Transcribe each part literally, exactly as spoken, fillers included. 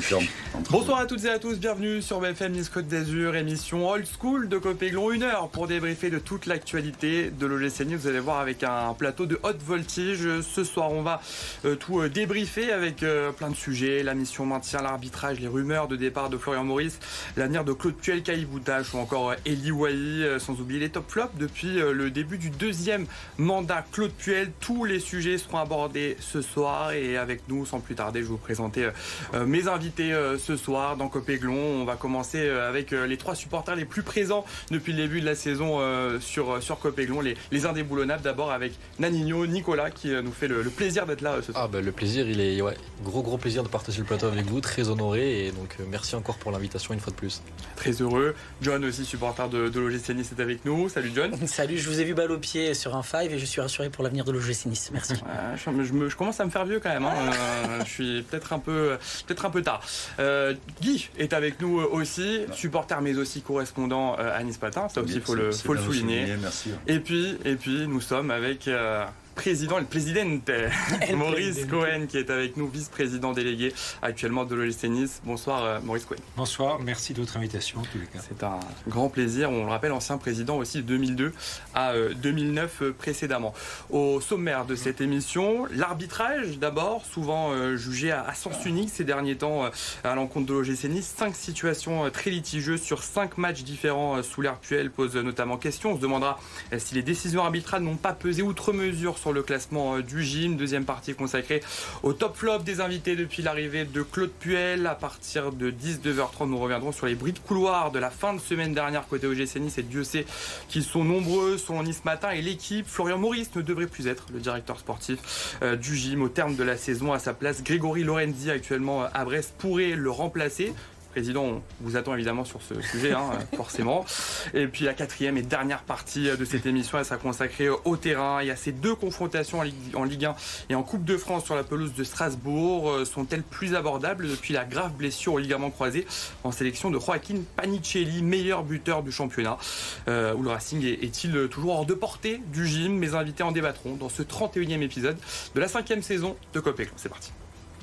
différente. Bonsoir à toutes et à tous, bienvenue sur B F M Nice Côte d'Azur, émission Old School de Copéglon, une heure pour débriefer de toute l'actualité de l'O G C Nice. Vous allez voir avec un plateau de haute voltige. Ce soir, on va euh, tout euh, débriefer avec euh, plein de sujets, la mission maintien, l'arbitrage, les rumeurs de départ de Florian Maurice, l'avenir de Claude Puel, Caï Boutache ou encore euh, Eli Wahi, euh, sans oublier les top flops depuis euh, le début du deuxième mandat Claude Puel. Tous les sujets seront abordés ce soir et avec nous, sans plus tarder, je vais vous présenter euh, mes invités euh, ce soir dans Copéglon. On va commencer euh, avec euh, les trois supporters les plus présents depuis le début de la saison euh, sur, sur Copéglon, les, les indéboulonnables. D'abord avec Nanigno, Nicolas qui euh, nous fait le, le plaisir d'être là euh, ce soir. Ah bah, le plaisir, il est ouais, gros gros plaisir de partager le plateau avec vous, très honoré et donc euh, merci encore pour l'invitation une fois de plus. Très heureux. John aussi, supporter de, de l'O G C Nice, est avec nous. Salut John. Salut, je vous ai vu balle au pied sur un five et je suis rassuré pour l'avenir de l'O G C Nice. Merci. Ouais, je, je, me, je commence à me faire vieux quand même. Hein. Euh, je suis peut-être un peu, peut-être un peu tard. Euh, Guy est avec nous aussi, supporter mais aussi correspondant à Nice Matin. Ça aussi, il faut le, faut le souligner. souligner. Merci. Et puis, et puis, nous sommes avec euh, président, le présidente Maurice Cohen qui est avec nous, vice-président délégué actuellement de l'O G C Nice. Bonsoir euh, Maurice Cohen. Bonsoir, merci de votre invitation en tous les cas. C'est un grand plaisir. On le rappelle, ancien président aussi de deux mille deux à euh, deux mille neuf euh, précédemment. Au sommaire de cette émission, l'arbitrage d'abord, souvent euh, jugé à, à sens unique ces derniers temps euh, à l'encontre de l'O G C Nice. Cinq situations euh, très litigieuses sur cinq matchs différents euh, sous l'ère Puel posent euh, notamment question. On se demandera euh, si les décisions arbitrales n'ont pas pesé outre mesure sur le classement euh, du gym. Deuxième partie consacrée au top flop des invités depuis l'arrivée de Claude Puel. À partir de dix-neuf heures trente, nous reviendrons sur les bruits de couloir de la fin de semaine dernière côté O G C Nice et Dieu sait qu'ils sont nombreux selon Nice Matin et l'équipe. Florian Maurice ne devrait plus être le directeur sportif euh, du gym au terme de la saison. À sa place, Grégory Lorenzi, actuellement à Brest, pourrait le remplacer. Président, on vous attend évidemment sur ce sujet, hein, forcément. Et puis la quatrième et dernière partie de cette émission, elle sera consacrée au terrain. Il y a ces deux confrontations en Ligue, en Ligue un et en Coupe de France sur la pelouse de Strasbourg. Sont-elles plus abordables depuis la grave blessure au ligament croisé en sélection de Joaquin Panicelli, meilleur buteur du championnat euh, où le Racing est-il toujours hors de portée du gym? Mes invités en débattront dans ce trente et unième épisode de la cinquième saison de Copéglon. C'est parti.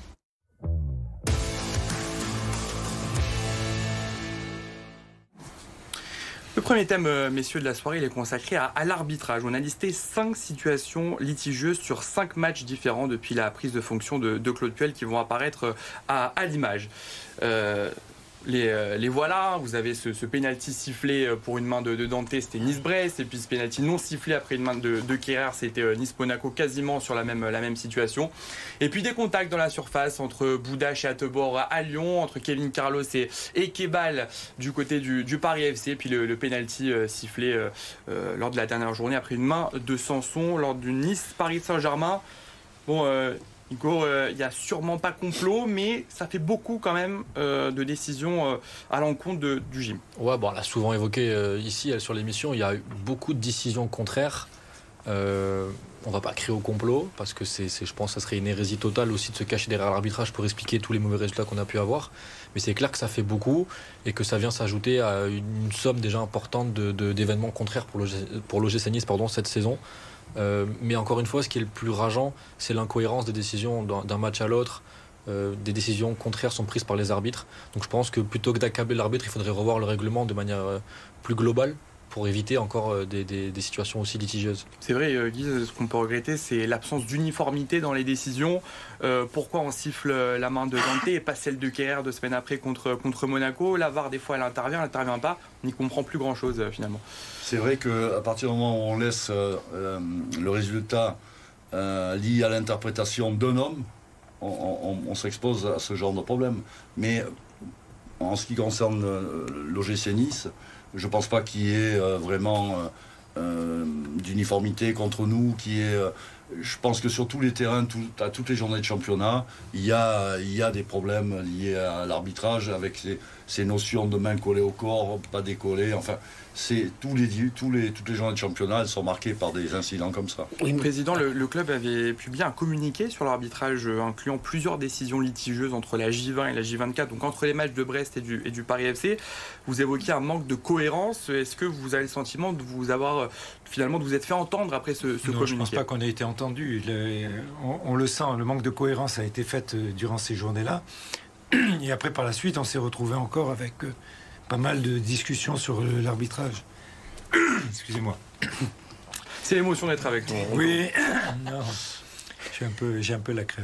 Le premier thème, messieurs, de la soirée, il est consacré à, à l'arbitrage. On a listé cinq situations litigieuses sur cinq matchs différents depuis la prise de fonction de, de Claude Puel qui vont apparaître à, à l'image. Euh, Les, les voilà, vous avez ce, ce pénalty sifflé pour une main de, de Dante, c'était Nice-Brest, et puis ce pénalty non sifflé après une main de, de Kerrer, c'était Nice-Monaco, quasiment sur la même, la même situation. Et puis des contacts dans la surface entre Boudache et Attebord à Lyon, entre Kevin Carlos et, et Kebal du côté du, du Paris F C, puis le, le pénalty euh, sifflé euh, euh, lors de la dernière journée après une main de Sanson lors du Nice-Paris Saint-Germain. Bon... Euh, Nico, il euh, n'y a sûrement pas complot, mais ça fait beaucoup quand même euh, de décisions euh, à l'encontre de, du gym. Ouais, bon, on l'a souvent évoqué euh, ici sur l'émission, il y a eu beaucoup de décisions contraires. Euh, on ne va pas crier au complot, parce que c'est, c'est, je pense que ça serait une hérésie totale aussi de se cacher derrière l'arbitrage pour expliquer tous les mauvais résultats qu'on a pu avoir. Mais c'est clair que ça fait beaucoup et que ça vient s'ajouter à une somme déjà importante de, de, d'événements contraires pour l'O G C Nice pardon, cette saison. Euh, mais encore une fois, ce qui est le plus rageant, c'est l'incohérence des décisions d'un, d'un match à l'autre. Euh, des décisions contraires sont prises par les arbitres. Donc je pense que plutôt que d'accabler l'arbitre, il faudrait revoir le règlement de manière euh, plus globale pour éviter encore euh, des, des, des situations aussi litigieuses. C'est vrai, euh, Guy, ce qu'on peut regretter, c'est l'absence d'uniformité dans les décisions. Euh, pourquoi on siffle la main de Dante et pas celle de Kerrer deux semaines après contre, contre Monaco? La V A R, des fois, elle intervient, elle n'intervient pas. On n'y comprend plus grand-chose, euh, finalement. C'est vrai qu'à partir du moment où on laisse euh, euh, le résultat euh, lié à l'interprétation d'un homme, on, on, on s'expose à ce genre de problème. Mais en ce qui concerne euh, l'O G C Nice, je ne pense pas qu'il y ait euh, vraiment euh, euh, d'uniformité contre nous, qui est... Euh, je pense que sur tous les terrains, tout, à toutes les journées de championnat, il y a, il y a des problèmes liés à l'arbitrage avec ces, ces notions de main collée au corps, pas décollée. Enfin, c'est tous les, tous les, toutes les journées de championnat, elles sont marquées par des incidents comme ça. Oui, Président, le, le club avait publié un communiqué sur l'arbitrage incluant plusieurs décisions litigieuses entre la J vingt et la J vingt-quatre, donc entre les matchs de Brest et du, et du Paris F C. Vous évoquiez un manque de cohérence. Est-ce que vous avez le sentiment de vous avoir finalement de vous être fait entendre après ce, ce non, communiqué? Je ne pense pas qu'on ait été entendu. Le, on, on le sent, le manque de cohérence a été fait durant ces journées-là. Et après, par la suite, on s'est retrouvé encore avec euh, pas mal de discussions sur euh, l'arbitrage. Excusez-moi. C'est l'émotion d'être avec nous. Oui, non. J'ai un peu, j'ai un peu la crève.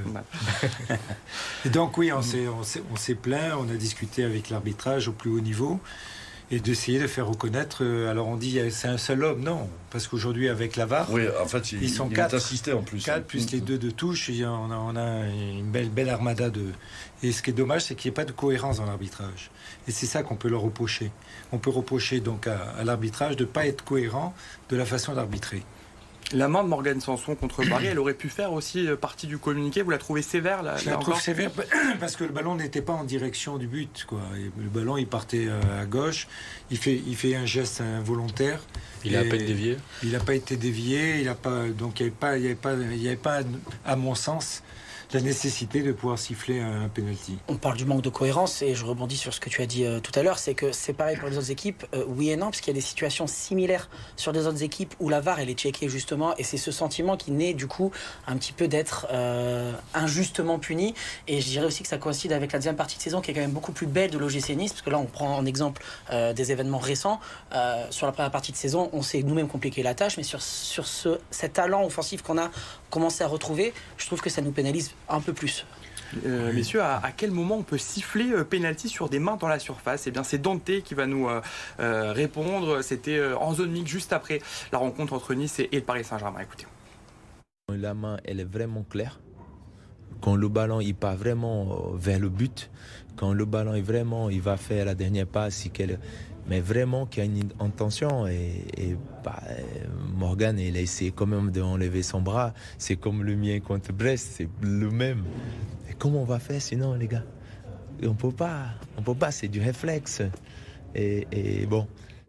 Et donc oui, on s'est, on s'est, on s'est plaint, on a discuté avec l'arbitrage au plus haut niveau et d'essayer de faire reconnaître. Euh, alors on dit c'est un seul homme, non, parce qu'aujourd'hui avec la V A R, Oui, en fait, il, ils sont il quatre, est assisté en plus. quatre plus les deux de touche, et on a, on a une belle, belle armada de. Et ce qui est dommage, c'est qu'il n'y ait pas de cohérence dans l'arbitrage. Et c'est ça qu'on peut leur reprocher. On peut reprocher donc à, à l'arbitrage de ne pas être cohérent de la façon d'arbitrer. La main de Morgan Sanson contre Barry, elle aurait pu faire aussi partie du communiqué. Vous la trouvez sévère là, Je là la trouve encore sévère parce que le ballon n'était pas en direction du but, quoi. Et le ballon, il partait à gauche. Il fait, il fait un geste involontaire. Il a à peine dévié. Il n'a pas été dévié. Il a pas, donc il n'y avait pas, il y avait pas, il y avait pas, à mon sens, la nécessité de pouvoir siffler un penalty. On parle du manque de cohérence et je rebondis sur ce que tu as dit euh, tout à l'heure, c'est que c'est pareil pour les autres équipes, euh, oui et non, parce qu'il y a des situations similaires sur des autres équipes où la V A R elle est checkée justement et c'est ce sentiment qui naît du coup un petit peu d'être euh, injustement puni et je dirais aussi que ça coïncide avec la deuxième partie de saison qui est quand même beaucoup plus belle de l'O G C Nice parce que là on prend en exemple euh, des événements récents. Euh, sur la première partie de saison on s'est nous-mêmes compliqué la tâche mais sur, sur ce, cet talent offensif qu'on a commencé à retrouver, je trouve que ça nous pénalise un peu plus. Euh, messieurs, à, à quel moment on peut siffler euh, penalty sur des mains dans la surface? Eh bien, c'est Dante qui va nous euh, euh, répondre. C'était euh, en zone mixte juste après la rencontre entre Nice et, et le Paris Saint-Germain. Écoutez. La main, elle est vraiment claire. Quand le ballon il part vraiment vers le but, quand le ballon est vraiment, il va faire la dernière passe, mais vraiment qu'il y a une intention et, et bah, Morgan il a essayé quand même d'enlever son bras. C'est comme le mien contre Brest, c'est le même. Et comment on va faire sinon les gars? On peut pas, on peut pas, c'est du réflexe. Et, et bon.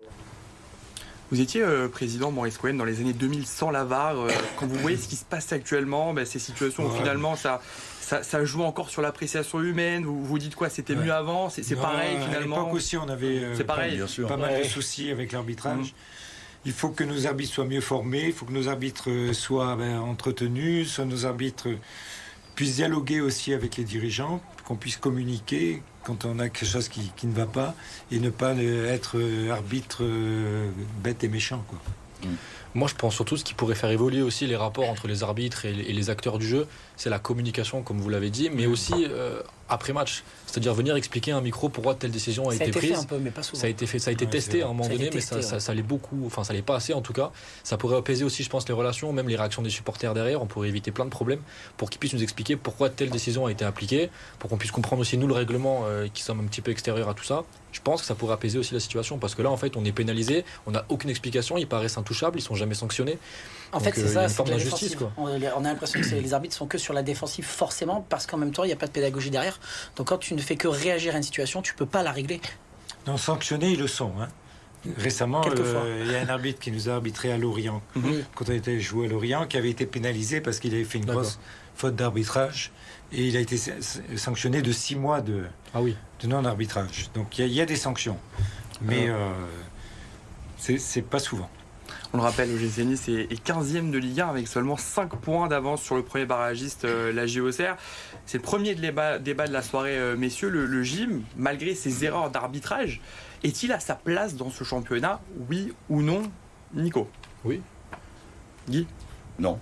Vous étiez euh, président Maurice Cohen dans les années deux mille sans la V A R. Euh, quand vous voyez ce qui se passe actuellement, ben, ces situations où ouais. finalement ça, ça, ça joue encore sur l'appréciation humaine. Vous vous dites quoi? C'était ouais. mieux avant? C'est, c'est non, pareil finalement? À l'époque aussi, on avait euh, c'est pareil. pas, bien sûr. pas mal ouais. de soucis avec l'arbitrage. Mmh. Il faut que nos arbitres soient mieux formés, il faut que nos arbitres soient ben, entretenus, soit nos arbitres puissent dialoguer aussi avec les dirigeants, qu'on puisse communiquer quand on a quelque chose qui, qui ne va pas et ne pas être arbitre euh, bête et méchant, quoi. Mmh. Moi, je pense surtout ce qui pourrait faire évoluer aussi les rapports entre les arbitres et les, et les acteurs du jeu, c'est la communication, comme vous l'avez dit, mais aussi euh, après match, c'est-à-dire venir expliquer à un micro pourquoi telle décision a, ça été, a été prise. fait un peu, mais pas souvent. Ça a été fait, ça a été ouais, testé à un moment ça donné, testé, mais ça, ouais. ça, ça l'est beaucoup, enfin ça l'est pas assez en tout cas. Ça pourrait apaiser aussi, je pense, les relations, même les réactions des supporters derrière. On pourrait éviter plein de problèmes pour qu'ils puissent nous expliquer pourquoi telle décision a été appliquée, pour qu'on puisse comprendre aussi nous le règlement euh, qui sommes un petit peu extérieurs à tout ça. Je pense que ça pourrait apaiser aussi la situation parce que là, en fait, on est pénalisé, on n'a aucune explication, ils paraissent intouchables, ils sont jamais sanctionnés. En Donc, fait, c'est euh, ça, une c'est forme de la d'injustice, défensive. quoi. On, on a l'impression que c'est, les arbitres sont que sur la défensive forcément parce qu'en même temps, il n'y a pas de pédagogie derrière. Donc quand tu ne fais que réagir à une situation, tu peux pas la régler. Non, sanctionnés, ils le sont. Hein. Récemment, euh, il y a un arbitre qui nous a arbitré à Lorient, Mm-hmm. quand on était joué à Lorient, qui avait été pénalisé parce qu'il avait fait une D'accord. grosse faute d'arbitrage et il a été sanctionné de six mois de, Ah oui. de non-arbitrage. Donc il y, a, il y a des sanctions, mais euh, c'est, c'est pas souvent. On le rappelle, l'O G C Nice est quinzième de Ligue un avec seulement cinq points d'avance sur le premier barragiste, euh, la J O C R. C'est le premier débat, débat de la soirée, euh, messieurs. Le, le Gym, malgré ses erreurs d'arbitrage, est-il à sa place dans ce championnat, oui ou non, Nico? Oui. Guy? Non.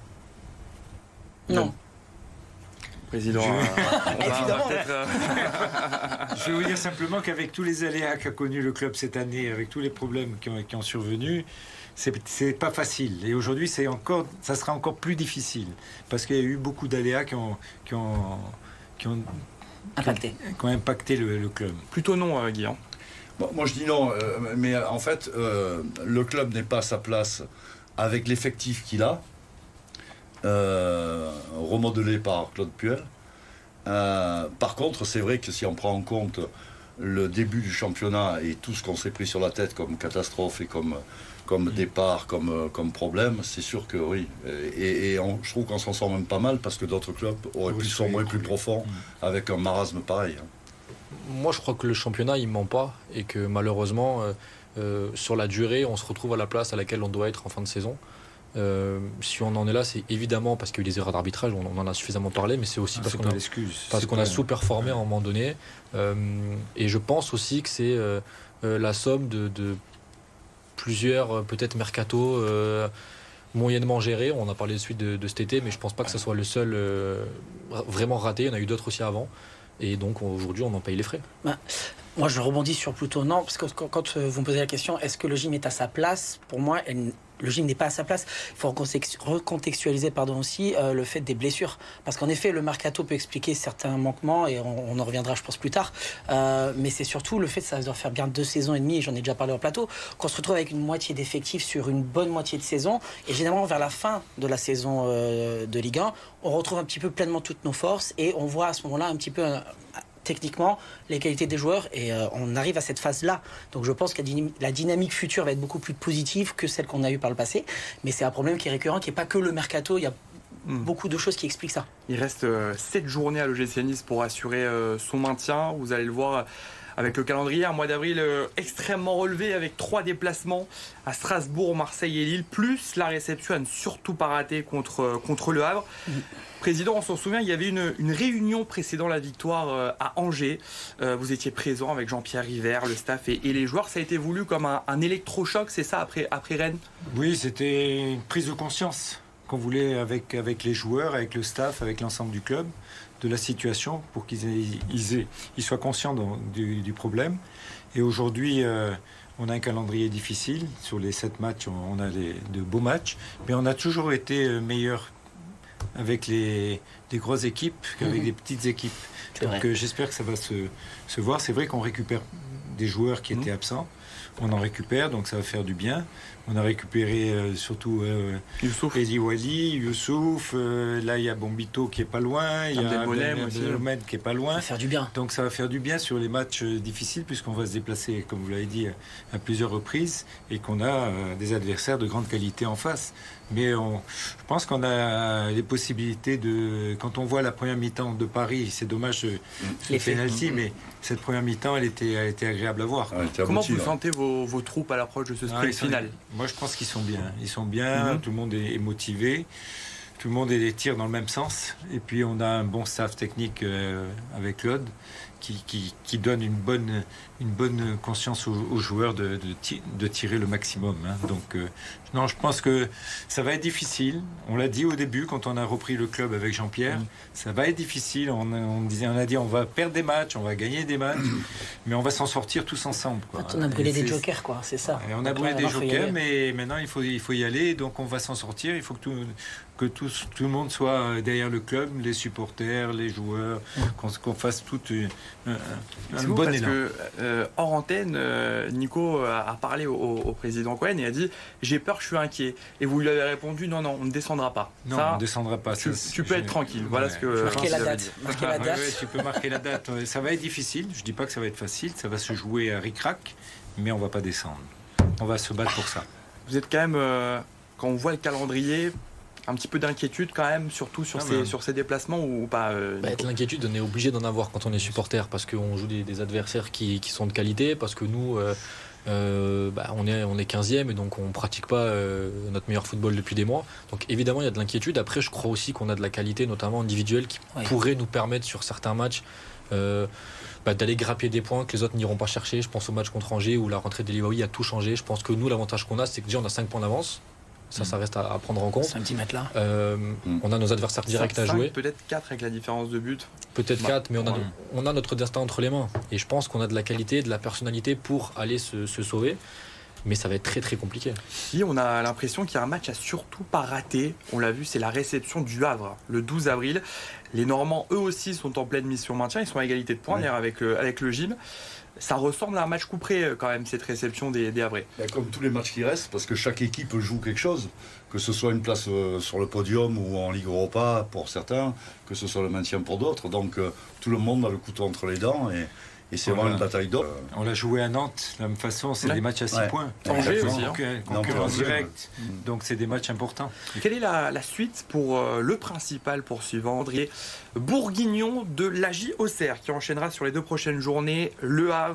Non. Président, Je... euh, on va, Évidemment. on va peut-être, euh... Je vais vous dire simplement qu'avec tous les aléas qu'a connu le club cette année, avec tous les problèmes qui ont, qui ont survenu, c'est, c'est pas facile. Et aujourd'hui, c'est encore, ça sera encore plus difficile parce qu'il y a eu beaucoup d'aléas qui ont, qui ont, qui ont Impacté. qui ont impacté le, le club. Plutôt non, euh, Guy. Hein. Bon, moi je dis non, euh, mais en fait, euh, le club n'est pas à sa place avec l'effectif qu'il a, euh, remodelé par Claude Puel. Euh, par contre, c'est vrai que si on prend en compte le début du championnat et tout ce qu'on s'est pris sur la tête comme catastrophe et comme, comme départ, comme, comme problème, c'est sûr que oui. Et, et on, je trouve qu'on s'en sort même pas mal parce que d'autres clubs auraient Oui, pu oui, sombrer oui. plus profond avec un marasme pareil. Moi, je crois que le championnat, il ment pas et que malheureusement, euh, euh, sur la durée, on se retrouve à la place à laquelle on doit être en fin de saison. Euh, si on en est là, c'est évidemment parce qu'il y a eu des erreurs d'arbitrage, on, on en a suffisamment parlé, mais c'est aussi Ah, parce c'est qu'on pas a, l'excuse. parce C'est qu'on pas- a sous-performé à un moment donné. Euh, et je pense aussi que c'est euh, euh, la somme de, de plusieurs, euh, peut-être, mercato euh, moyennement gérés. On a parlé de suite de, de cet été, mais je pense pas que ce soit le seul euh, vraiment raté. Il y en a eu d'autres aussi avant. Et donc aujourd'hui, on en paye les frais. Bah, moi, je rebondis sur plutôt non, parce que quand, quand vous me posez la question, est-ce que le gym est à sa place? Pour moi, elle, le gym n'est pas à sa place. Il faut recontextualiser pardon, aussi euh, le fait des blessures. Parce qu'en effet, le mercato peut expliquer certains manquements, et on, on en reviendra, je pense, plus tard. Euh, mais c'est surtout le fait que ça doit faire bien deux saisons et demie, et j'en ai déjà parlé en plateau, qu'on se retrouve avec une moitié d'effectifs sur une bonne moitié de saison. Et généralement, vers la fin de la saison euh, de Ligue un, on retrouve un petit peu pleinement toutes nos forces, et on voit à ce moment-là un petit peu... Un, techniquement, les qualités des joueurs, et euh, on arrive à cette phase-là. Donc je pense que la dynamique future va être beaucoup plus positive que celle qu'on a eue par le passé, mais c'est un problème qui est récurrent, qui n'est pas que le mercato, il y a mmh. beaucoup de choses qui expliquent ça. Il reste euh, sept journées à l'O G C Nice pour assurer euh, son maintien, vous allez le voir avec le calendrier, un mois d'avril euh, extrêmement relevé avec trois déplacements à Strasbourg, Marseille et Lille, plus la réception à ne surtout pas rater contre, euh, contre Le Havre. Mmh. Président, on s'en souvient, il y avait une, une réunion précédant la victoire euh, à Angers. Euh, vous étiez présent avec Jean-Pierre River, le staff et, et les joueurs. Ça a été voulu comme un, un électrochoc, c'est ça, après, après Rennes? Oui, c'était une prise de conscience qu'on voulait avec, avec les joueurs, avec le staff, avec l'ensemble du club, de la situation, pour qu'ils aient, ils aient, ils soient conscients de, du, du problème. Et aujourd'hui, euh, on a un calendrier difficile. Sur les sept matchs, on, on a les, de beaux matchs. Mais on a toujours été meilleurs avec les, les grosses équipes qu'avec mmh. les petites équipes. C'est Donc euh, j'espère que ça va se, se voir. C'est vrai qu'on récupère des joueurs qui mmh. étaient absents. On en récupère, donc ça va faire du bien. On a récupéré euh, surtout euh, Eddie Wali, Youssouf. Euh, là, il y a Bombito qui est pas loin. Il y a Abdelmomed qui est pas loin. Ça va faire du bien. Donc ça va faire du bien sur les matchs euh, difficiles, puisqu'on va se déplacer, comme vous l'avez dit, à plusieurs reprises, et qu'on a euh, des adversaires de grande qualité en face. Mais on, je pense qu'on a les possibilités de... Quand on voit la première mi-temps de Paris, c'est dommage euh, le penalty, mais cette première mi-temps, elle était, elle était agréable à voir. Ah, Comment vous là. sentez vos, vos troupes à l'approche de ce sprint ah, final? Moi, je pense qu'ils sont bien. Ils sont bien, mm-hmm. tout le monde est, est motivé. Tout le monde tire dans le même sens. Et puis, on a un bon staff technique euh, avec Claude qui, qui, qui donne une bonne, une bonne conscience aux, aux joueurs de, de, de tirer le maximum. Hein. Donc, euh, non, je pense que ça va être difficile. On l'a dit au début, quand on a repris le club avec Jean-Pierre, mmh. ça va être difficile. On, on, disait, on a dit on va perdre des matchs, on va gagner des matchs, mais on va s'en sortir tous ensemble. Quoi. On a brûlé des jokers, quoi, c'est ça. Et on a brûlé des jokers, mais maintenant il faut, il faut y aller. Donc on va s'en sortir. Il faut que tout, que tout, tout le monde soit derrière le club, les supporters, les joueurs, mmh. qu'on, qu'on fasse tout un, un, un c'est bon parce élan. Que, euh, hors antenne, euh, Nico a parlé au, au président Cohen et a dit j'ai peur, je suis inquiet. Et vous lui avez répondu non, non, on ne descendra pas. Non, ça, on ne descendra pas. Tu, ça, tu peux je... être tranquille. Voilà ouais, ce que. Marquer la date. Marquer la date. Ouais, tu peux marquer la date. Ça va être difficile. Je ne dis pas que ça va être facile. Ça va se jouer à ric-rac, mais on ne va pas descendre. On va se battre pour ça. Vous êtes quand même, euh, quand on voit le calendrier, un petit peu d'inquiétude quand même, surtout sur, ah ces, ben. sur ces déplacements ou pas euh, bah, L'inquiétude, on est obligé d'en avoir quand on est supporter parce qu'on joue des, des adversaires qui, qui sont de qualité, parce que nous, euh, euh, bah, on est, on est quinzième et donc on ne pratique pas euh, notre meilleur football depuis des mois. Donc évidemment, il y a de l'inquiétude. Après, je crois aussi qu'on a de la qualité, notamment individuelle, qui oui. pourrait nous permettre sur certains matchs euh, bah, d'aller grappiller des points que les autres n'iront pas chercher. Je pense au match contre Angers où la rentrée d'Eliwawi a tout changé. Je pense que nous, l'avantage qu'on a, c'est que déjà on a cinq points d'avance. Ça, ça reste à, à prendre en compte. cinq mètres là. Euh, mm. On a nos adversaires directs à jouer. Peut-être quatre avec la différence de but. Peut-être bah, quatre, mais on a, ouais. on a notre destin entre les mains. Et je pense qu'on a de la qualité, de la personnalité pour aller se, se sauver. Mais ça va être très très compliqué. Si on a l'impression qu'il y a un match à surtout pas rater, on l'a vu, c'est la réception du Havre le douze avril. Les Normands, eux aussi, sont en pleine mission maintien. Ils sont à égalité de points ouais. avec, le, avec le gym. Ça ressemble à un match couperé quand même, cette réception des, des Havrais. Ben, comme tous les matchs qui restent, parce que chaque équipe joue quelque chose, que ce soit une place euh, sur le podium ou en Ligue Europa pour certains, que ce soit le maintien pour d'autres. Donc euh, tout le monde a le couteau entre les dents et, et c'est on vraiment a, une bataille d'or. On l'a joué à Nantes, de la même façon, c'est ouais. des matchs à six ouais. points. Angers aussi. Hein. Concurrence directe, mmh. donc c'est des matchs importants. Quelle est la, la suite pour euh, le principal poursuivant, André Bourguignon de l'A J Auxerre, qui enchaînera sur les deux prochaines journées Le Havre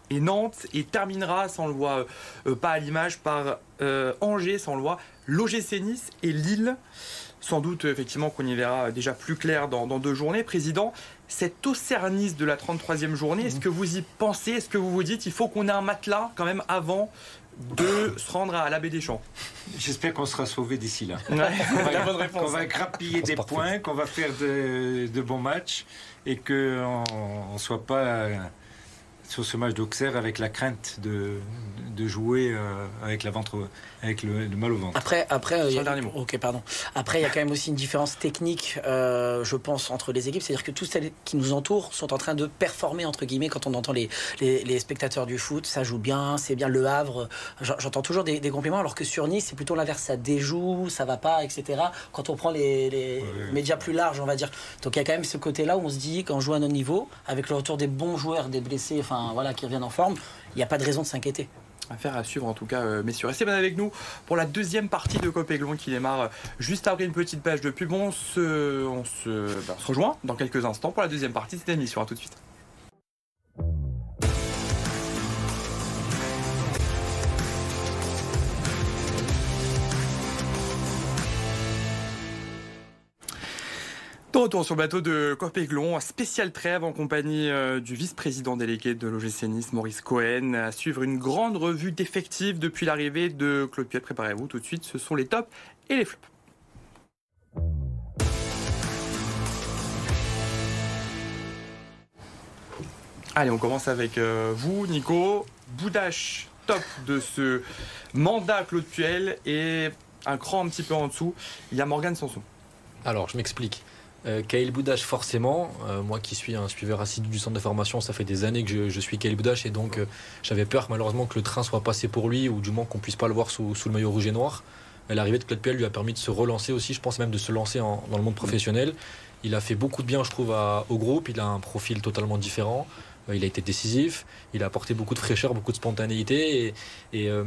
et Nantes et terminera, ça on le voit euh, pas à l'image, par euh, Angers, ça on le voit, l'O G C Nice et Lille. Sans doute effectivement qu'on y verra déjà plus clair dans, dans deux journées. Président, cet Auxerre Nice de la trente-troisième journée, est-ce que vous y pensez? Est-ce que vous vous dites il faut qu'on ait un matelas quand même avant de se rendre à la Baie des Champs? J'espère qu'on sera sauvé d'ici là. Ouais, qu'on, la va, bonne réponse. qu'on va grappiller des points, qu'on va faire de, de bons matchs et qu'on ne soit pas euh, sur ce match d'Auxerre avec la crainte de, de jouer euh, avec, la ventre, avec le, le mal au ventre. Après, après, euh, y a, dernier mot. ok, pardon. Après, il y a quand même aussi une différence technique, euh, je pense, entre les équipes. C'est-à-dire que tous celles qui nous entourent sont en train de performer, entre guillemets, quand on entend les, les, les spectateurs du foot. Ça joue bien, c'est bien. Le Havre, j'entends toujours des, des compliments, alors que sur Nice, c'est plutôt l'inverse. Ça déjoue, ça va pas, et cetera. Quand on prend les, les ouais, médias plus larges, on va dire. Donc il y a quand même ce côté-là où on se dit, quand on joue à notre niveau, avec le retour des bons joueurs, des blessés, enfin voilà, qui reviennent en forme, il n'y a pas de raison de s'inquiéter. Affaire à suivre en tout cas, euh, messieurs. Restez bien avec nous pour la deuxième partie de Copéglon qui démarre euh, juste après une petite page de pub. On se, on se, ben, on se rejoint dans quelques instants pour la deuxième partie de cette émission. À tout de suite. De retour sur le bateau de Copéglon, spécial trêve en compagnie euh, du vice-président délégué de l'O G C Nice, Maurice Cohen, à suivre une grande revue d'effectifs depuis l'arrivée de Claude Puel. Préparez-vous tout de suite, ce sont les tops et les flops. Allez, on commence avec euh, vous, Nico. Boudache, top de ce mandat Claude Puel, et un cran un petit peu en dessous, il y a Morgan Sanson. Alors, je m'explique. Euh, Kaël Boudache, forcément. Euh, moi qui suis un suiveur assidu du centre de formation, ça fait des années que je, je suis Kaël Boudache, et donc euh, j'avais peur malheureusement que le train soit passé pour lui, ou du moins qu'on puisse pas le voir sous, sous le maillot rouge et noir. L'arrivée de Claude Puel lui a permis de se relancer aussi, je pense même de se lancer en, dans le monde professionnel. Il a fait beaucoup de bien, je trouve, à, au groupe. Il a un profil totalement différent. Euh, il a été décisif. Il a apporté beaucoup de fraîcheur, beaucoup de spontanéité. Et, et, euh,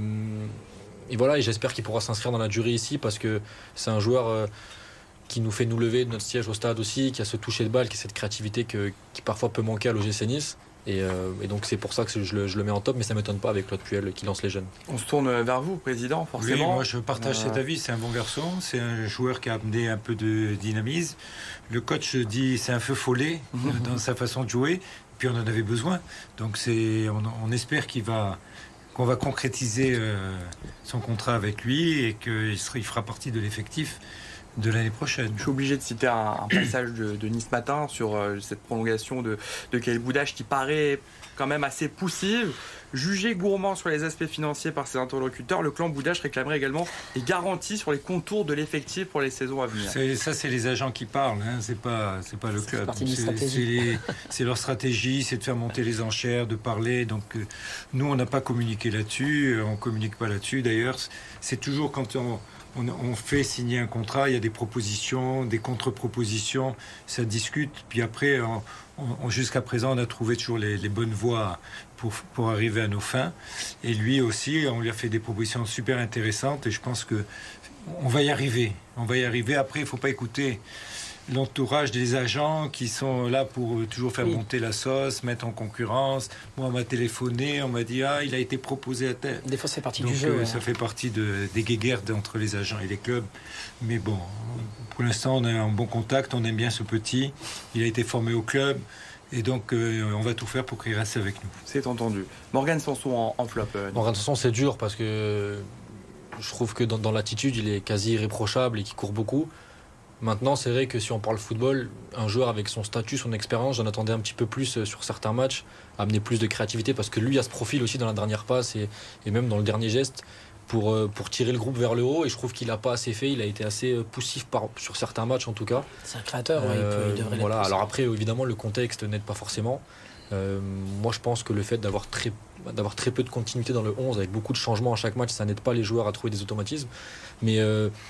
et voilà, et j'espère qu'il pourra s'inscrire dans la durée ici, parce que c'est un joueur euh, qui nous fait nous lever de notre siège au stade aussi, qui a ce toucher de balle, qui a cette créativité que, qui parfois peut manquer à l'O G C Nice. Et, euh, et donc c'est pour ça que je le, je le mets en top, mais ça ne m'étonne pas avec Claude Puel qui lance les jeunes. On se tourne vers vous, président, forcément. Oui, moi je partage euh... cet avis, c'est un bon garçon, c'est un joueur qui a amené un peu de dynamisme. Le coach dit c'est un feu follet dans sa façon de jouer, puis on en avait besoin. Donc c'est, on, on espère qu'il va, qu'on va concrétiser euh, son contrat avec lui et qu'il sera, il fera partie de l'effectif de l'année prochaine. Je suis obligé de citer un, un passage de, de Nice Matin sur euh, cette prolongation de, de Kaël Boudache qui paraît quand même assez poussive. Jugé gourmand sur les aspects financiers par ses interlocuteurs, le clan Boudache réclamerait également des garanties sur les contours de l'effectif pour les saisons à venir. C'est, ça, c'est les agents qui parlent, hein. c'est pas, c'est pas le c'est club. C'est, c'est, les, c'est leur stratégie, c'est de faire monter les enchères, de parler. Donc, euh, nous, on n'a pas communiqué là-dessus, on communique pas là-dessus. D'ailleurs, c'est toujours quand on On, on fait signer un contrat, il y a des propositions, des contre-propositions, ça discute. Puis après, on, on, jusqu'à présent, on a trouvé toujours les, les bonnes voies pour, pour arriver à nos fins. Et lui aussi, on lui a fait des propositions super intéressantes. Et je pense que on va y arriver. On va y arriver. Après, il ne faut pas écouter l'entourage des agents qui sont là pour toujours faire oui. monter la sauce, mettre en concurrence. Moi, on m'a téléphoné, on m'a dit « Ah, il a été proposé à tel... » Des fois, c'est partie Donc, du jeu. Euh, ouais. Ça fait partie de, des guéguerres entre les agents et les clubs. Mais bon, pour l'instant, on a un bon contact, on aime bien ce petit. Il a été formé au club. Et donc, euh, on va tout faire pour qu'il reste avec nous. C'est entendu. Morgan Sanson en, en flop. Euh, Morgan Sanson, c'est dur parce que je trouve que dans, dans l'attitude, il est quasi irréprochable et qu'il court beaucoup. Maintenant, c'est vrai que si on parle football, un joueur avec son statut, son expérience, j'en attendais un petit peu plus sur certains matchs, amener plus de créativité, parce que lui a ce profil aussi dans la dernière passe et, et même dans le dernier geste pour, pour tirer le groupe vers le haut, et je trouve qu'il n'a pas assez fait, il a été assez poussif par, sur certains matchs en tout cas. C'est un créateur, ouais, euh, il, peut, il devrait voilà. l'être. Alors après, évidemment, le contexte n'aide pas forcément. Euh, moi, je pense que le fait d'avoir très, d'avoir très peu de continuité dans le onze, avec beaucoup de changements à chaque match, ça n'aide pas les joueurs à trouver des automatismes. Mais... Euh,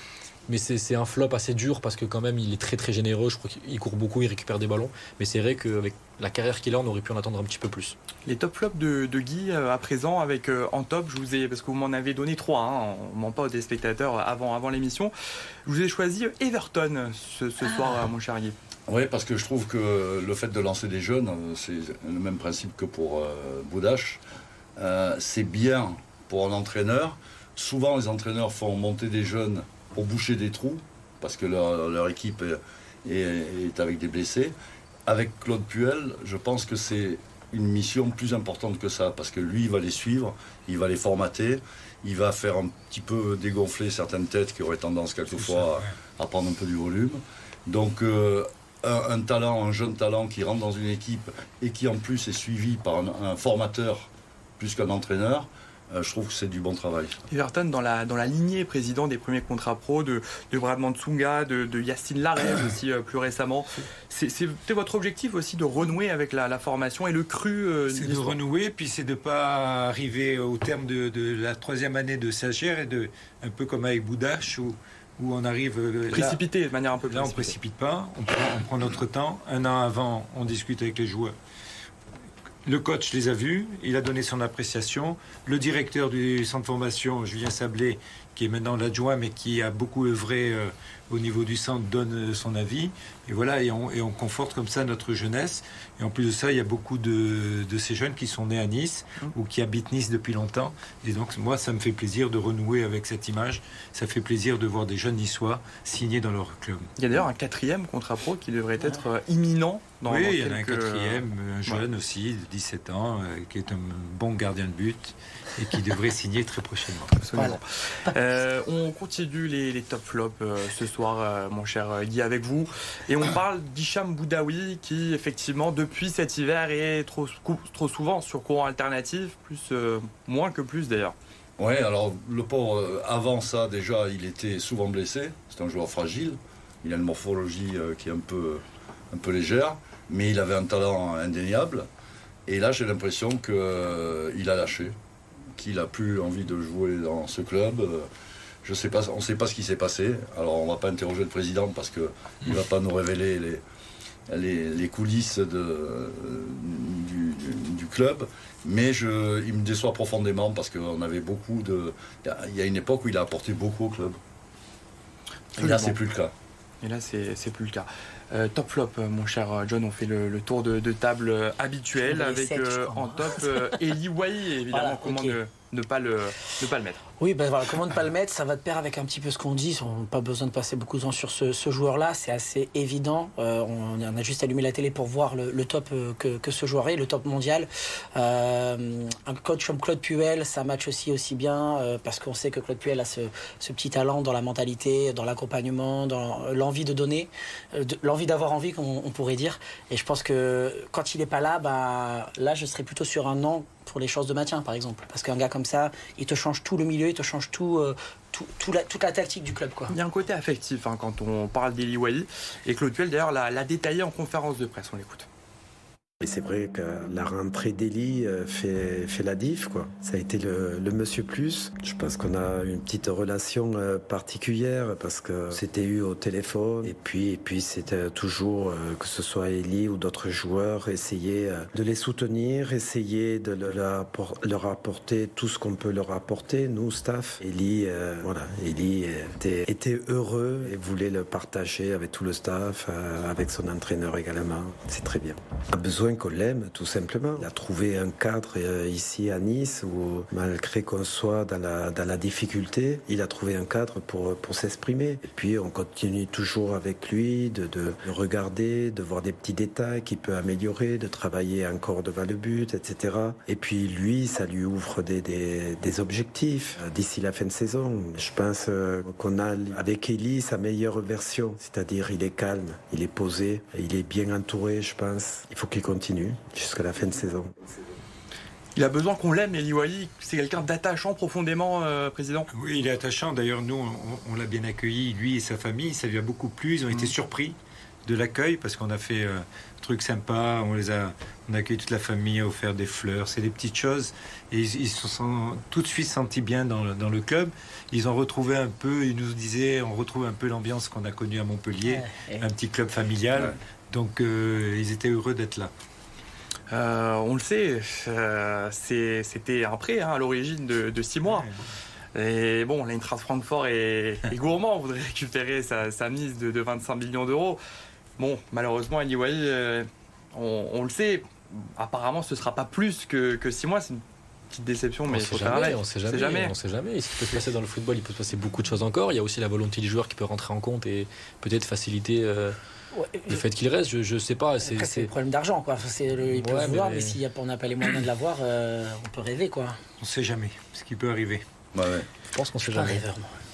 mais c'est, c'est un flop assez dur parce que quand même il est très très généreux, je crois qu'il court beaucoup, il récupère des ballons, mais c'est vrai qu'avec la carrière qu'il a, on aurait pu en attendre un petit peu plus. Les top flops de, de Guy euh, à présent avec euh, en top, je vous ai, parce que vous m'en avez donné trois, hein, on ne ment pas aux téléspectateurs avant, avant l'émission, je vous ai choisi Everton ce, ce ah. soir, euh, mon cher Guy. Oui, parce que je trouve que le fait de lancer des jeunes, c'est le même principe que pour euh, Boudache, euh, c'est bien pour un entraîneur. Souvent les entraîneurs font monter des jeunes pour boucher des trous, parce que leur, leur équipe est, est, est avec des blessés. Avec Claude Puel, je pense que c'est une mission plus importante que ça, parce que lui, il va les suivre, il va les formater, il va faire un petit peu dégonfler certaines têtes qui auraient tendance quelquefois à, à prendre un peu du volume. Donc euh, un, un talent, un jeune talent qui rentre dans une équipe et qui en plus est suivi par un, un formateur plus qu'un entraîneur, Euh, je trouve que c'est du bon travail. Everton, dans la, dans la lignée président des premiers contrats pro de, de Bradman Tsunga, de, de Yacine Larève aussi euh, plus récemment, c'est, c'était votre objectif aussi de renouer avec la, la formation et le cru euh, C'est de renouer, puis c'est de ne pas arriver au terme de, de la troisième année de stagiaire et de, un peu comme avec Boudache, où, où on arrive... Précipité, de manière un peu Là, on ne précipite pas, on prend, on prend notre temps. Un an avant, on discute avec les joueurs. Le coach les a vus, il a donné son appréciation. Le directeur du centre de formation, Julien Sablé, qui est maintenant l'adjoint, mais qui a beaucoup œuvré euh, au niveau du centre, donne son avis. Et voilà, et on, et on conforte comme ça notre jeunesse. Et en plus de ça, il y a beaucoup de, de ces jeunes qui sont nés à Nice mmh. ou qui habitent Nice depuis longtemps. Et donc, moi, ça me fait plaisir de renouer avec cette image. Ça fait plaisir de voir des jeunes niçois signés dans leur club. Il y a d'ailleurs un quatrième contrat pro qui devrait être euh, imminent. Dans, oui, dans il y en quelques... a un quatrième, un jeune ouais. aussi, de dix-sept ans, euh, qui est un bon gardien de but et qui devrait signer très prochainement. Absolument. Euh, on continue les, les top flops euh, ce soir, euh, mon cher Guy, avec vous. Et on parle d'Hicham Boudaoui qui, effectivement, depuis cet hiver est trop, trop souvent sur courant alternatif, plus, euh, moins que plus d'ailleurs. Oui, alors le pauvre, avant ça, déjà, il était souvent blessé. C'est un joueur fragile. Il a une morphologie euh, qui est un peu, un peu légère, mais il avait un talent indéniable. Et là, j'ai l'impression qu'il euh, a lâché, qu'il n'a plus envie de jouer dans ce club. Je sais pas, on ne sait pas ce qui s'est passé. Alors, on ne va pas interroger le président parce qu'il ne va pas nous révéler les, les, les coulisses de, du, du, du club. Mais je, il me déçoit profondément parce qu'on avait beaucoup de... Il y a une époque où il a apporté beaucoup au club. Et là, c'est plus le cas. Et là, c'est, c'est plus le cas. Euh, top flop, mon cher John, on fait le, le tour de, de table habituel avec sept, euh, en top euh, Eli Wahi, évidemment. Voilà, comment okay. ne, ne, pas le, ne pas le mettre? Oui, ben voilà, comment ne pas le mettre? Ça va de pair avec un petit peu ce qu'on dit. On n'a pas besoin de passer beaucoup de temps sur ce, ce joueur-là. C'est assez évident. Euh, on, on a juste allumé la télé pour voir le, le top que, que ce joueur est, le top mondial. Euh, un coach comme Claude Puel, ça match aussi aussi bien euh, parce qu'on sait que Claude Puel a ce, ce petit talent dans la mentalité, dans l'accompagnement, dans l'envie de donner, de, l'envie d'avoir envie, on, on pourrait dire. Et je pense que quand il n'est pas là, bah, là, je serais plutôt sur un non pour les chances de maintien, par exemple. Parce qu'un gars comme ça, il te change tout le milieu, il te change tout, euh, tout, tout la, toute la tactique du club, quoi. Il y a un côté affectif hein, quand on parle d'Eli Wahi. Et Claude Puel, d'ailleurs, l'a, l'a détaillé en conférence de presse. On l'écoute. Et c'est vrai que la rentrée d'Eli fait, fait la diff, quoi. Ça a été le, le monsieur plus. Je pense qu'on a une petite relation particulière parce que c'était eu au téléphone. Et puis, et puis c'était toujours, que ce soit Eli ou d'autres joueurs, essayer de les soutenir, essayer de leur apporter tout ce qu'on peut leur apporter, nous, staff. Eli, euh, voilà, Eli était, était heureux et voulait le partager avec tout le staff, avec son entraîneur également. C'est très bien. On a besoin qu'on l'aime, tout simplement. Il a trouvé un cadre euh, ici à Nice où, malgré qu'on soit dans la, dans la difficulté, il a trouvé un cadre pour, pour s'exprimer. Et puis, on continue toujours avec lui de, de, de regarder, de voir des petits détails qu'il peut améliorer, de travailler encore devant le but, et cetera. Et puis, lui, ça lui ouvre des, des, des objectifs d'ici la fin de saison. Je pense euh, qu'on a avec Eli sa meilleure version, c'est-à-dire il est calme, il est posé, il est bien entouré, je pense. Il faut qu'il continue jusqu'à la fin de saison. Il a besoin qu'on l'aime, Eli Wahi. C'est quelqu'un d'attachant profondément, euh, président. Oui, il est attachant. D'ailleurs, nous, on, on l'a bien accueilli, lui et sa famille. Ça lui a beaucoup plu. Ils ont mmh. été surpris de l'accueil, parce qu'on a fait euh, un truc sympa, on les a, on a accueilli toute la famille, a offert des fleurs, c'est des petites choses, et ils, ils se sont tout de suite sentis bien dans le, dans le club. Ils ont retrouvé un peu, ils nous disaient, on retrouve un peu l'ambiance qu'on a connue à Montpellier, ouais. un petit club familial, ouais. donc euh, ils étaient heureux d'être là. Euh, on le sait, euh, c'est, c'était un prêt hein, à l'origine de, de six mois. Et bon, l'Eintracht Francfort est, est gourmand, on voudrait récupérer sa, sa mise de, de vingt-cinq millions d'euros. Bon, malheureusement, Anyway, euh, on, on le sait, apparemment ce ne sera pas plus que, que six mois. C'est une petite déception, mais il faut faire avec. On ne sait jamais, jamais. On sait jamais. Ce qui peut se passer dans le football, il peut se passer beaucoup de choses encore. Il y a aussi la volonté du joueur qui peut rentrer en compte et peut-être faciliter... Euh... Ouais, le fait qu'il reste, je, je sais pas. C'est, Après, c'est, c'est le problème d'argent, quoi. C'est le, il peut ouais, vouloir, mais, mais si on n'a pas les moyens de l'avoir, euh, on peut rêver, quoi. On ne sait jamais ce qui peut arriver. Ouais, ouais. Je pense qu'on ne sait jamais. Rêveur,